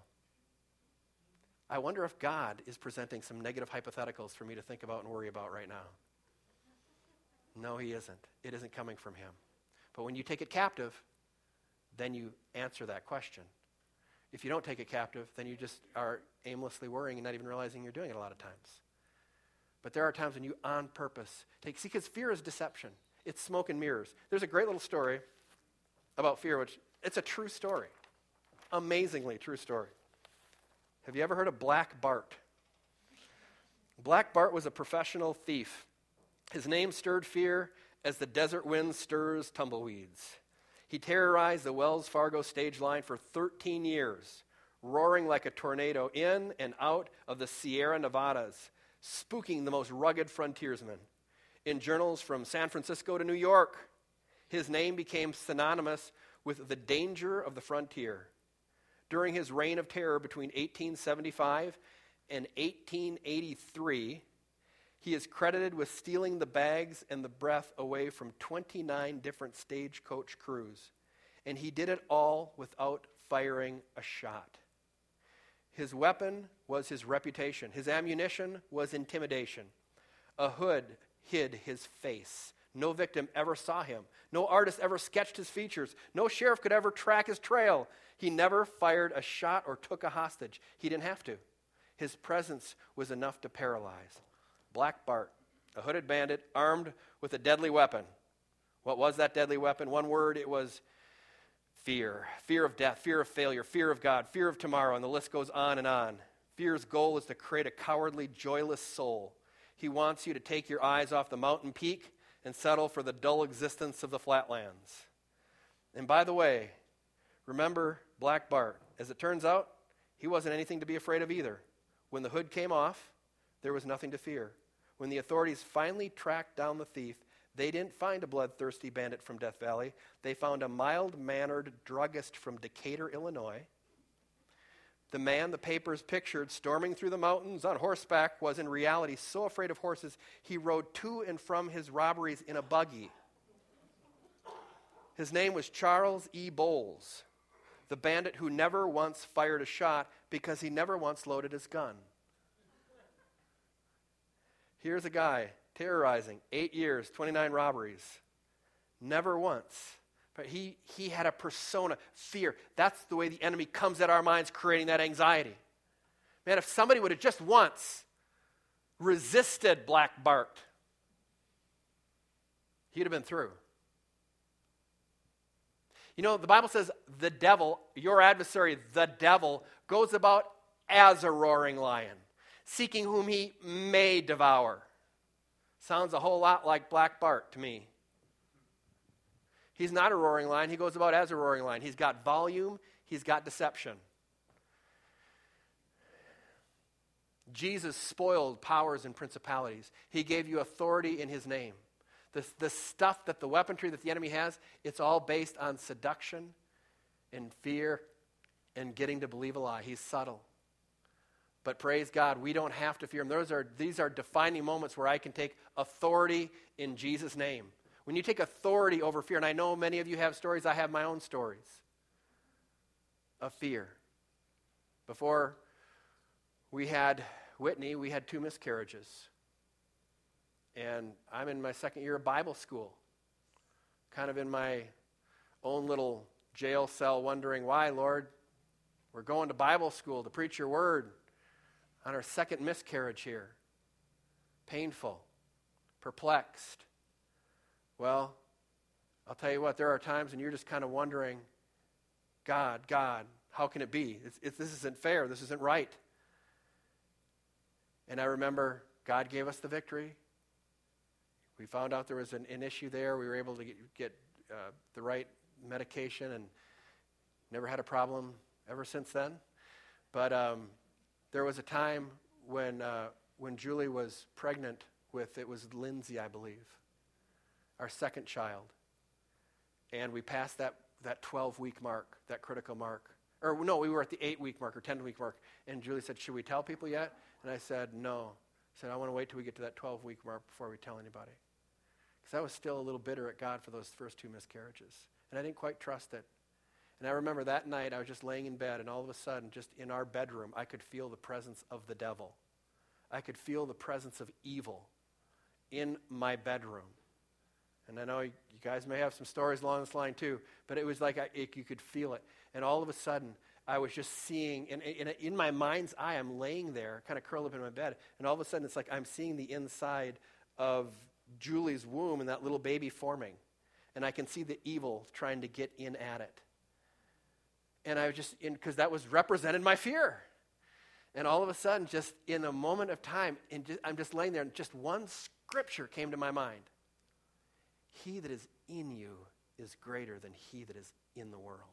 I wonder if God is presenting some negative hypotheticals for me to think about and worry about right now. No, he isn't. It isn't coming from him. But when you take it captive, then you answer that question. If you don't take it captive, then you just are aimlessly worrying and not even realizing you're doing it a lot of times. But there are times when you on purpose take, see, because fear is deception. It's smoke and mirrors. There's a great little story about fear, which it's a true story. Amazingly true story. Have you ever heard of Black Bart? Black Bart was a professional thief. His name stirred fear as the desert wind stirs tumbleweeds. He terrorized the Wells Fargo stage line for 13 years, roaring like a tornado in and out of the Sierra Nevadas, spooking the most rugged frontiersmen. In journals from San Francisco to New York, his name became synonymous with the danger of the frontier. During his reign of terror between 1875 and 1883, he is credited with stealing the bags and the breath away from 29 different stagecoach crews. And he did it all without firing a shot. His weapon was his reputation. His ammunition was intimidation. A hood hid his face. No victim ever saw him. No artist ever sketched his features. No sheriff could ever track his trail. He never fired a shot or took a hostage. He didn't have to. His presence was enough to paralyze. Black Bart, a hooded bandit armed with a deadly weapon. What was that deadly weapon? One word, it was fear. Fear of death, fear of failure, fear of God, fear of tomorrow, and the list goes on and on. Fear's goal is to create a cowardly, joyless soul. He wants you to take your eyes off the mountain peak and settle for the dull existence of the flatlands. And by the way, remember Black Bart. As it turns out, he wasn't anything to be afraid of either. When the hood came off, there was nothing to fear. When the authorities finally tracked down the thief, they didn't find a bloodthirsty bandit from Death Valley. They found a mild-mannered druggist from Decatur, Illinois. The man the papers pictured storming through the mountains on horseback was in reality so afraid of horses, he rode to and from his robberies in a buggy. His name was Charles E. Bowles, the bandit who never once fired a shot because he never once loaded his gun. Here's a guy terrorizing, 8 years, 29 robberies. Never once. But he had a persona, fear. That's the way the enemy comes at our minds, creating that anxiety. Man, if somebody would have just once resisted Black Bart, he'd have been through. You know, the Bible says the devil, your adversary, the devil, goes about as a roaring lion, seeking whom he may devour. Sounds a whole lot like Black Bart to me. He's not a roaring lion. He goes about as a roaring lion. He's got volume. He's got deception. Jesus spoiled powers and principalities. He gave you authority in his name. The stuff that the weaponry that the enemy has, it's all based on seduction and fear and getting to believe a lie. He's subtle. But praise God, we don't have to fear him. These are defining moments where I can take authority in Jesus' name. When you take authority over fear, and I know many of you have stories, I have my own stories of fear. Before we had Whitney, we had 2 miscarriages. And I'm in my second year of Bible school, kind of in my own little jail cell wondering, why, Lord? We're going to Bible school to preach your word on our second miscarriage here. Painful, perplexed. Well, I'll tell you what, there are times when you're just kind of wondering, God, how can it be? This isn't fair. This isn't right. And I remember God gave us the victory. We found out there was an issue there. We were able to get the right medication and never had a problem ever since then. But there was a time when Julie was pregnant with, it was Lindsay, I believe, our second child. And we passed that 12-week mark, that critical mark. Or no, we were at the 8-week mark or 10-week mark. And Julie said, should we tell people yet? And I said, no. I said, I want to wait till we get to that 12-week mark before we tell anybody. Because I was still a little bitter at God for those first 2 miscarriages. And I didn't quite trust it. And I remember that night I was just laying in bed, and all of a sudden, just in our bedroom, I could feel the presence of the devil. I could feel the presence of evil in my bedroom. And I know you guys may have some stories along this line too, but it was like you could feel it. And all of a sudden, I was just seeing, in my mind's eye, I'm laying there, kind of curled up in my bed, and all of a sudden it's like I'm seeing the inside of Julie's womb and that little baby forming. And I can see the evil trying to get in at it. And I was just, because that was represented my fear. And all of a sudden, just in a moment of time, I'm just laying there, and just one scripture came to my mind. He that is in you is greater than he that is in the world.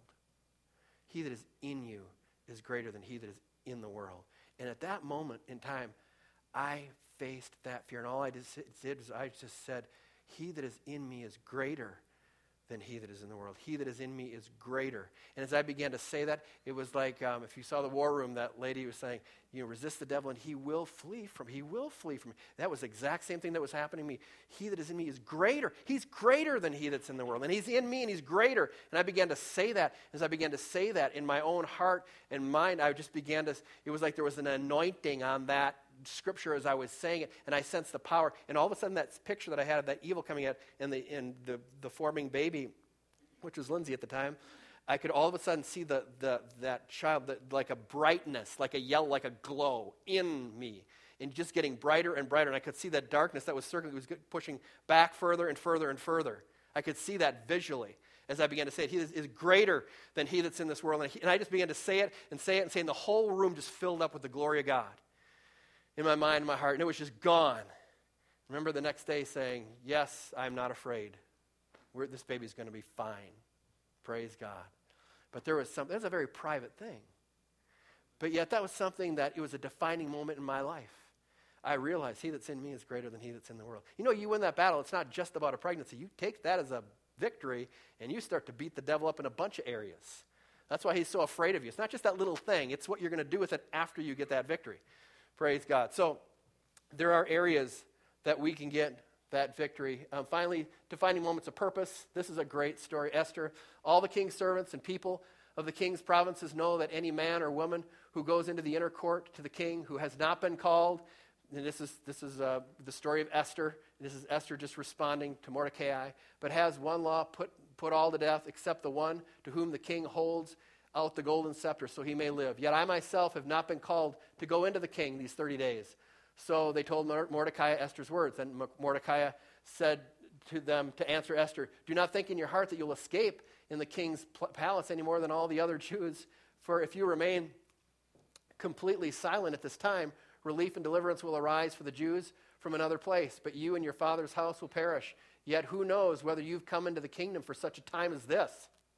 He that is in you is greater than he that is in the world. And at that moment in time, I faced that fear. And all I did was I just said, he that is in me is greater than he that is in the world. He that is in me is greater. And as I began to say that, it was like if you saw the war room, that lady was saying, resist the devil and he will flee from me. That was the exact same thing that was happening to me. He that is in me is greater. He's greater than he that's in the world. And he's in me and he's greater. And I began to say that. As I began to say that in my own heart and mind, I just began to, it was like there was an anointing on that scripture as I was saying it, and I sensed the power. And all of a sudden, that picture that I had of that evil coming out and the forming baby, which was Lindsay at the time, I could all of a sudden see that child, like a brightness, like a yellow, like a glow in me, and just getting brighter and brighter. And I could see that darkness that was circling, was pushing back further and further and further. I could see that visually as I began to say it. He is greater than he that's in this world. And I just began to say it, and the whole room just filled up with the glory of God in my mind and my heart, and it was just gone. Remember the next day saying, yes, I'm not afraid. This baby's going to be fine. Praise God. But there was something, that was a very private thing. But yet that was something that, it was a defining moment in my life. I realized he that's in me is greater than he that's in the world. You win that battle, it's not just about a pregnancy. You take that as a victory, and you start to beat the devil up in a bunch of areas. That's why he's so afraid of you. It's not just that little thing. It's what you're going to do with it after you get that victory. Praise God. So there are areas that we can get that victory. Finally, defining moments of purpose. This is a great story. Esther, all the king's servants and people of the king's provinces know that any man or woman who goes into the inner court to the king who has not been called, and this is the story of Esther. This is Esther just responding to Mordecai, but has one law, put all to death except the one to whom the king holds out the golden scepter so he may live. Yet I myself have not been called to go into the king these 30 days. So they told Mordecai Esther's words. And Mordecai said to them to answer Esther, do not think in your heart that you'll escape in the king's palace any more than all the other Jews. For if you remain completely silent at this time, relief and deliverance will arise for the Jews from another place. But you and your father's house will perish. Yet who knows whether you've come into the kingdom for such a time as this?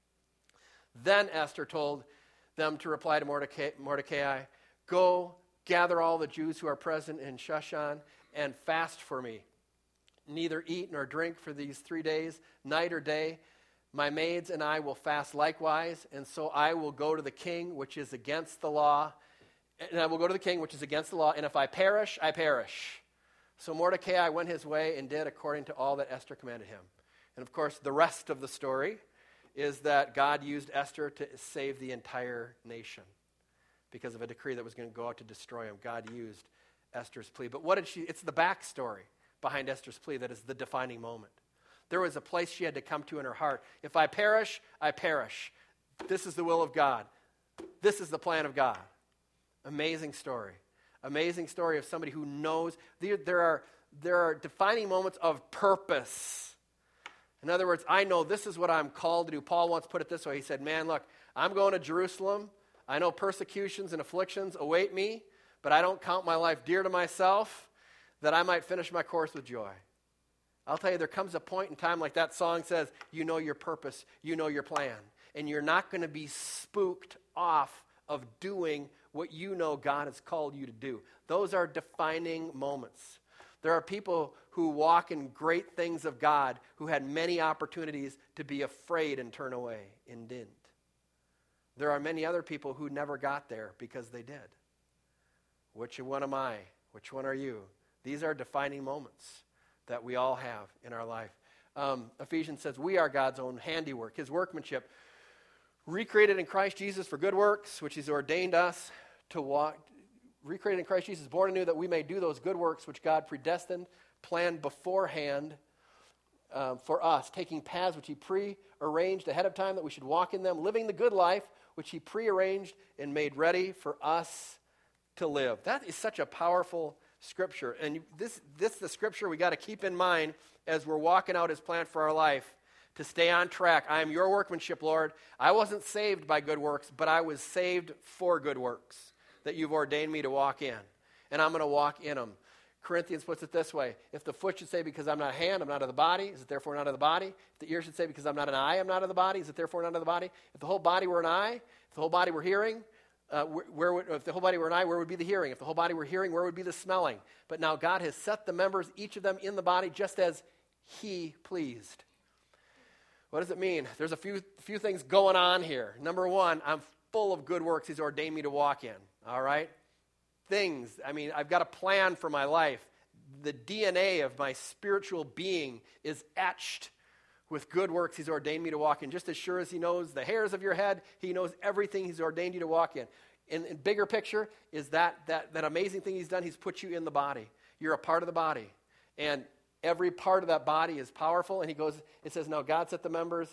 Then Esther told them to reply to Mordecai, go gather all the Jews who are present in Shushan and fast for me. Neither eat nor drink for these 3 days, night or day. My maids and I will fast likewise, and so I will go to the king, which is against the law. And I will go to the king, which is against the law, and if I perish, I perish. So Mordecai went his way and did according to all that Esther commanded him. And of course, the rest of the story is that God used Esther to save the entire nation because of a decree that was going to go out to destroy him. God used Esther's plea. But what did she, it's the backstory behind Esther's plea that is the defining moment. There was a place she had to come to in her heart. If I perish, I perish. This is the will of God. This is the plan of God. Amazing story. Amazing story of somebody who knows. There are defining moments of purpose In other words, I know this is what I'm called to do. Paul once put it this way. He said, man, look, I'm going to Jerusalem. I know persecutions and afflictions await me, but I don't count my life dear to myself that I might finish my course with joy. I'll tell you, there comes a point in time, like that song says, you know your purpose, you know your plan, and you're not going to be spooked off of doing what you know God has called you to do. Those are defining moments. There are people who walk in great things of God who had many opportunities to be afraid and turn away and didn't. There are many other people who never got there because they did. Which one am I? Which one are you? These are defining moments that we all have in our life. Ephesians says we are God's own handiwork, his workmanship, recreated in Christ Jesus for good works, which he's ordained us to walk. Recreated in Christ Jesus, born anew that we may do those good works which God predestined, planned beforehand for us, taking paths which he pre-arranged ahead of time that we should walk in them, living the good life which he pre-arranged and made ready for us to live. That is such a powerful scripture. And this is the scripture we got to keep in mind as we're walking out his plan for our life to stay on track. I am your workmanship, Lord. I wasn't saved by good works, but I was saved for good works that you've ordained me to walk in. And I'm going to walk in them. Corinthians puts it this way. If the foot should say, because I'm not a hand, I'm not of the body, is it therefore not of the body? If the ear should say, because I'm not an eye, I'm not of the body, is it therefore not of the body? If the whole body were an eye, if the whole body were hearing, if the whole body were an eye, where would be the hearing? If the whole body were hearing, where would be the smelling? But now God has set the members, each of them in the body, just as he pleased. What does it mean? There's a few things going on here. Number one, I'm full of good works he's ordained me to walk in. All right? Things, I've got a plan for my life. The DNA of my spiritual being is etched with good works he's ordained me to walk in. Just as sure as he knows the hairs of your head, he knows everything he's ordained you to walk in. In bigger picture is that amazing thing he's done. He's put you in the body. You're a part of the body. And every part of that body is powerful. And it says, no, God has set the members,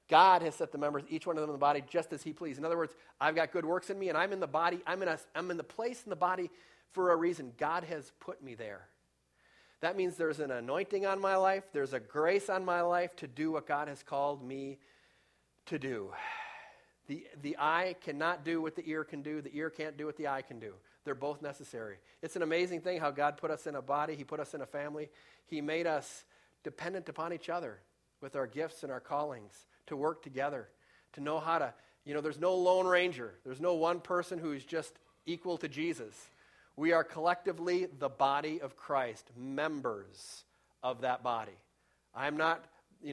each one of them in the body, just as he pleased. In other words, I've got good works in me, and I'm in the body. I'm in the place in the body for a reason. God has put me there. That means there's an anointing on my life. There's a grace on my life to do what God has called me to do. The eye cannot do what the ear can do. The ear can't do what the eye can do. They're both necessary. It's an amazing thing how God put us in a body. He put us in a family. He made us dependent upon each other with our gifts and our callings to work together, to know how to, there's no lone ranger. There's no one person who's just equal to Jesus. We are collectively the body of Christ, members of that body. I am not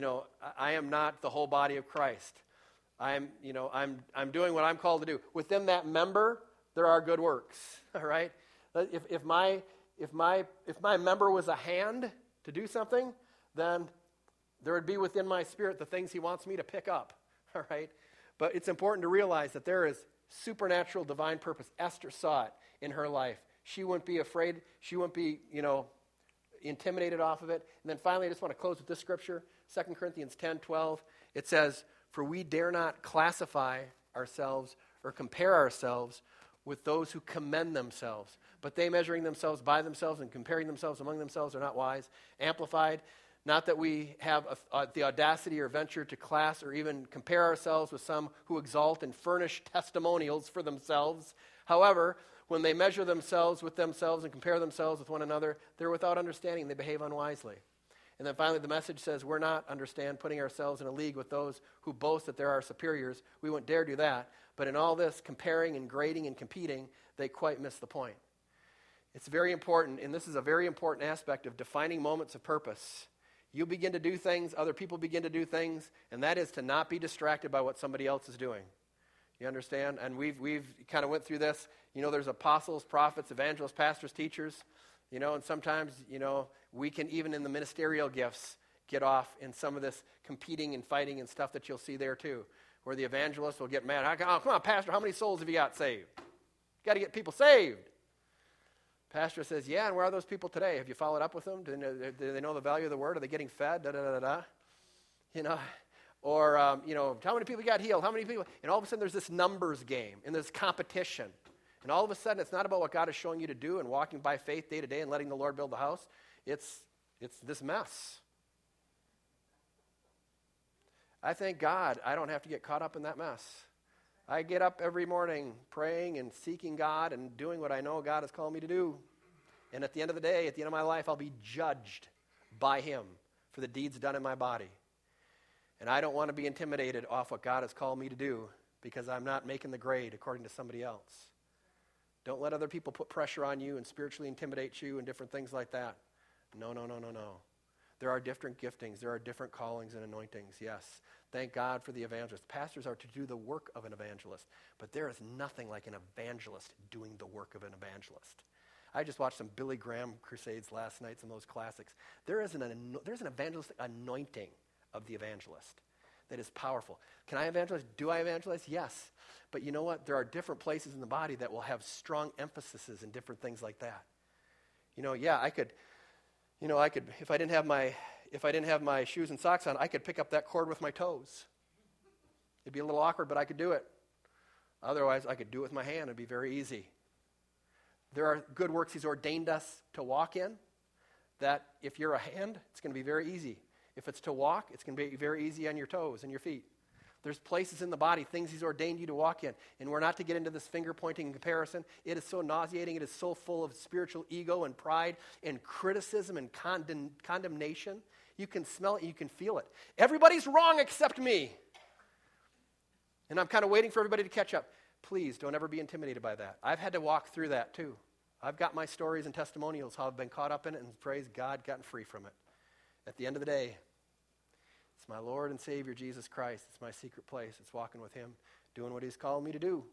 the whole body of Christ. I'm doing what I'm called to do. Within that member, there are good works. All right? If my member was a hand to do something, then there would be within my spirit the things he wants me to pick up. All right? But it's important to realize that there is supernatural divine purpose. Esther saw it in her life. She wouldn't be afraid. She wouldn't be, intimidated off of it. And then finally, I just want to close with this scripture, 2 Corinthians 10:12. It says, for we dare not classify ourselves or compare ourselves with those who commend themselves. But they measuring themselves by themselves and comparing themselves among themselves are not wise. Amplified, not that we have the audacity or venture to class or even compare ourselves with some who exalt and furnish testimonials for themselves. However, when they measure themselves with themselves and compare themselves with one another, they're without understanding. They behave unwisely. And then finally, the message says, we're not, putting ourselves in a league with those who boast that they're our superiors. We wouldn't dare do that. But in all this comparing and grading and competing, they quite miss the point. It's very important, and this is a very important aspect of defining moments of purpose. You begin to do things, other people begin to do things, and that is to not be distracted by what somebody else is doing. You understand? And we've kind of went through this. There's apostles, prophets, evangelists, pastors, teachers, and sometimes, we can even in the ministerial gifts get off in some of this competing and fighting and stuff that you'll see there too, where the evangelist will get mad. Oh, come on, pastor, how many souls have you got saved? You got to get people saved. Pastor says, yeah, and where are those people today? Have you followed up with them? Do they know the value of the word? Are they getting fed? Or, how many people got healed? How many people? And all of a sudden there's this numbers game and there's competition. And all of a sudden it's not about what God is showing you to do and walking by faith day to day and letting the Lord build the house. It's this mess. I thank God I don't have to get caught up in that mess. I get up every morning praying and seeking God and doing what I know God has called me to do. And at the end of the day, at the end of my life, I'll be judged by him for the deeds done in my body. And I don't want to be intimidated off what God has called me to do because I'm not making the grade according to somebody else. Don't let other people put pressure on you and spiritually intimidate you and different things like that. No. There are different giftings. There are different callings and anointings, yes. Thank God for the evangelist. Pastors are to do the work of an evangelist, but there is nothing like an evangelist doing the work of an evangelist. I just watched some Billy Graham crusades last night, some of those classics. There's an evangelistic anointing of the evangelist that is powerful. Can I evangelize? Do I evangelize? Yes. But you know what? There are different places in the body that will have strong emphases and different things like that. I could, if I didn't have my shoes and socks on, I could pick up that cord with my toes. It'd be a little awkward, but I could do it. Otherwise, I could do it with my hand. It'd be very easy. There are good works he's ordained us to walk in, that if you're a hand, it's going to be very easy. If it's to walk, it's going to be very easy on your toes and your feet. There's places in the body, things he's ordained you to walk in. And we're not to get into this finger-pointing comparison. It is so nauseating. It is so full of spiritual ego and pride and criticism and condemnation. You can smell it. You can feel it. Everybody's wrong except me. And I'm kind of waiting for everybody to catch up. Please don't ever be intimidated by that. I've had to walk through that too. I've got my stories and testimonials, how I've been caught up in it, and praise God, gotten free from it. At the end of the day, it's my Lord and Savior, Jesus Christ. It's my secret place. It's walking with him, doing what he's called me to do.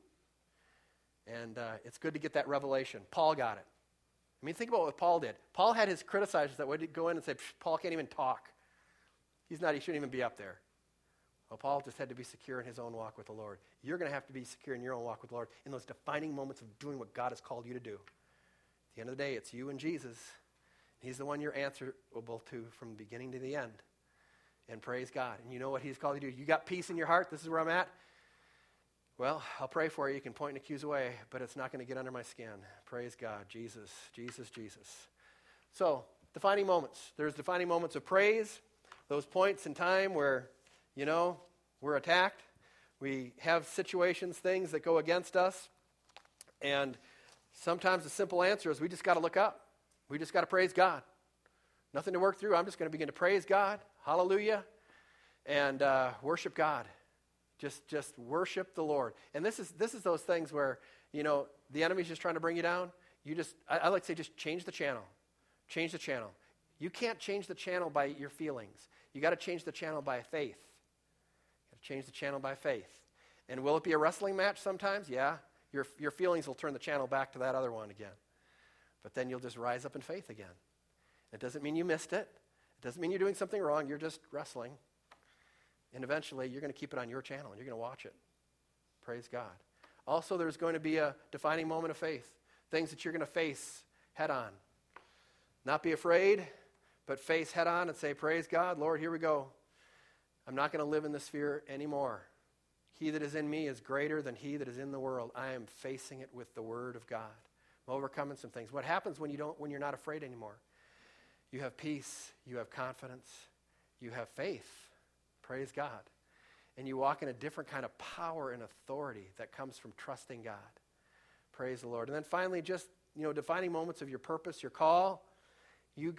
And it's good to get that revelation. Paul got it. I mean, think about what Paul did. Paul had his criticizers that would go in and say, Paul can't even talk. He shouldn't even be up there. Well, Paul just had to be secure in his own walk with the Lord. You're going to have to be secure in your own walk with the Lord in those defining moments of doing what God has called you to do. At the end of the day, it's you and Jesus. He's the one you're answerable to from the beginning to the end. And praise God. And you know what he's called you to do. You got peace in your heart. This is where I'm at. Well, I'll pray for you. You can point and accuse away, but it's not going to get under my skin. Praise God. Jesus. So, defining moments. There's defining moments of praise. Those points in time where, we're attacked. We have situations, things that go against us. And sometimes the simple answer is we just got to look up. We just got to praise God. Nothing to work through. I'm just going to begin to praise God. Hallelujah. And worship God. Just worship the Lord. And this is those things where, the enemy's just trying to bring you down. I like to say just change the channel. Change the channel. You can't change the channel by your feelings. You got to change the channel by faith. You got to change the channel by faith. And will it be a wrestling match sometimes? Yeah. Your feelings will turn the channel back to that other one again. But then you'll just rise up in faith again. It doesn't mean you missed it. It doesn't mean you're doing something wrong. You're just wrestling. And eventually, you're going to keep it on your channel, and you're going to watch it. Praise God. Also, there's going to be a defining moment of faith. Things that you're going to face head on. Not be afraid, but face head on and say, praise God, Lord, here we go. I'm not going to live in this fear anymore. He that is in me is greater than he that is in the world. I am facing it with the word of God. I'm overcoming some things. What happens when you're not afraid anymore? You have peace, you have confidence, you have faith. Praise God. And you walk in a different kind of power and authority that comes from trusting God. Praise the Lord. And then finally, just, defining moments of your purpose, your call. You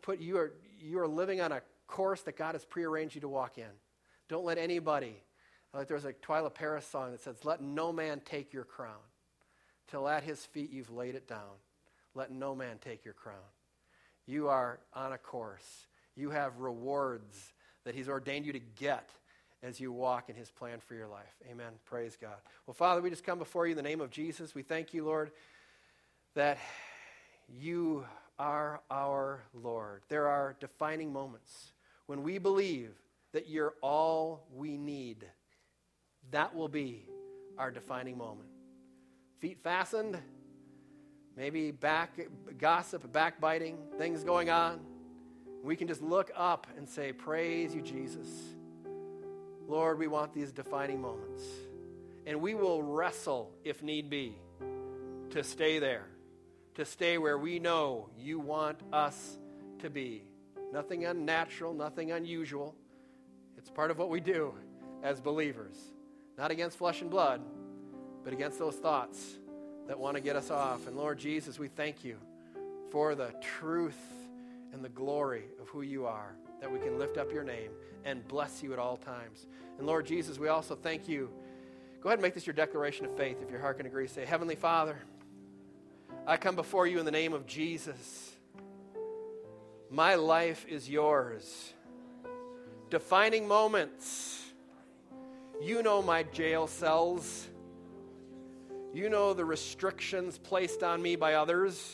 are living on a course that God has prearranged you to walk in. Don't let anybody, like there's a Twyla Paris song that says, let no man take your crown. Till at his feet you've laid it down. Let no man take your crown. You are on a course. You have rewards that he's ordained you to get as you walk in his plan for your life. Amen. Praise God. Well, Father, we just come before you in the name of Jesus. We thank you, Lord, that you are our Lord. There are defining moments when we believe that you're all we need. That will be our defining moment. Feet fastened, maybe gossip, backbiting, things going on. We can just look up and say, praise you, Jesus. Lord, we want these defining moments. And we will wrestle, if need be, to stay there, to stay where we know you want us to be. Nothing unnatural, nothing unusual. It's part of what we do as believers. Not against flesh and blood, but against those thoughts that want to get us off. And Lord Jesus, we thank you for the truth and the glory of who you are, that we can lift up your name and bless you at all times. And Lord Jesus, we also thank you. Go ahead and make this your declaration of faith. If your heart can agree, say, Heavenly Father, I come before you in the name of Jesus. My life is yours. Defining moments. You know my jail cells. You know the restrictions placed on me by others.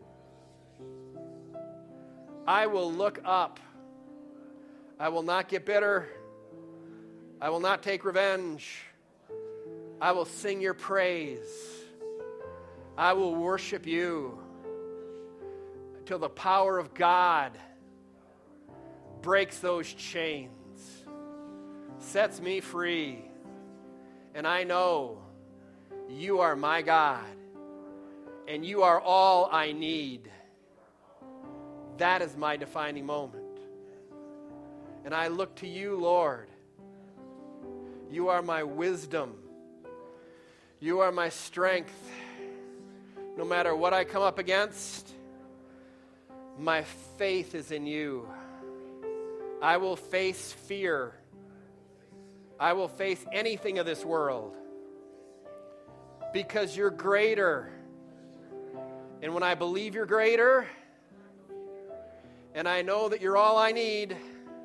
I will look up. I will not get bitter. I will not take revenge. I will sing your praise. I will worship you till the power of God breaks those chains, sets me free, and I know you are my God, and you are all I need. That is my defining moment. And I look to you, Lord. You are my wisdom. You are my strength. No matter what I come up against, my faith is in you. I will face fear. I will face anything of this world because you're greater. And when I believe you're greater, and I know that you're all I need,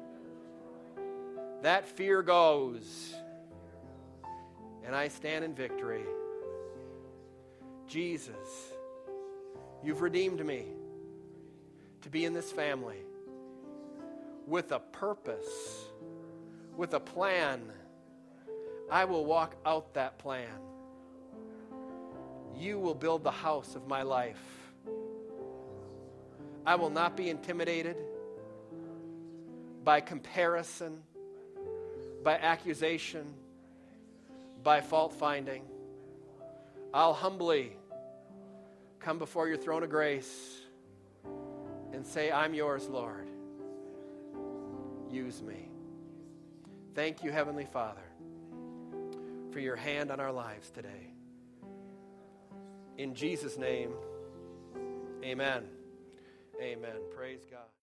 that fear goes. And I stand in victory. Jesus, you've redeemed me to be in this family with a purpose, with a plan. I will walk out that plan. You will build the house of my life. I will not be intimidated by comparison, by accusation, by fault finding. I'll humbly come before your throne of grace and say, I'm yours, Lord. Use me. Thank you, Heavenly Father, for your hand on our lives today. In Jesus' name, amen. Amen. Praise God.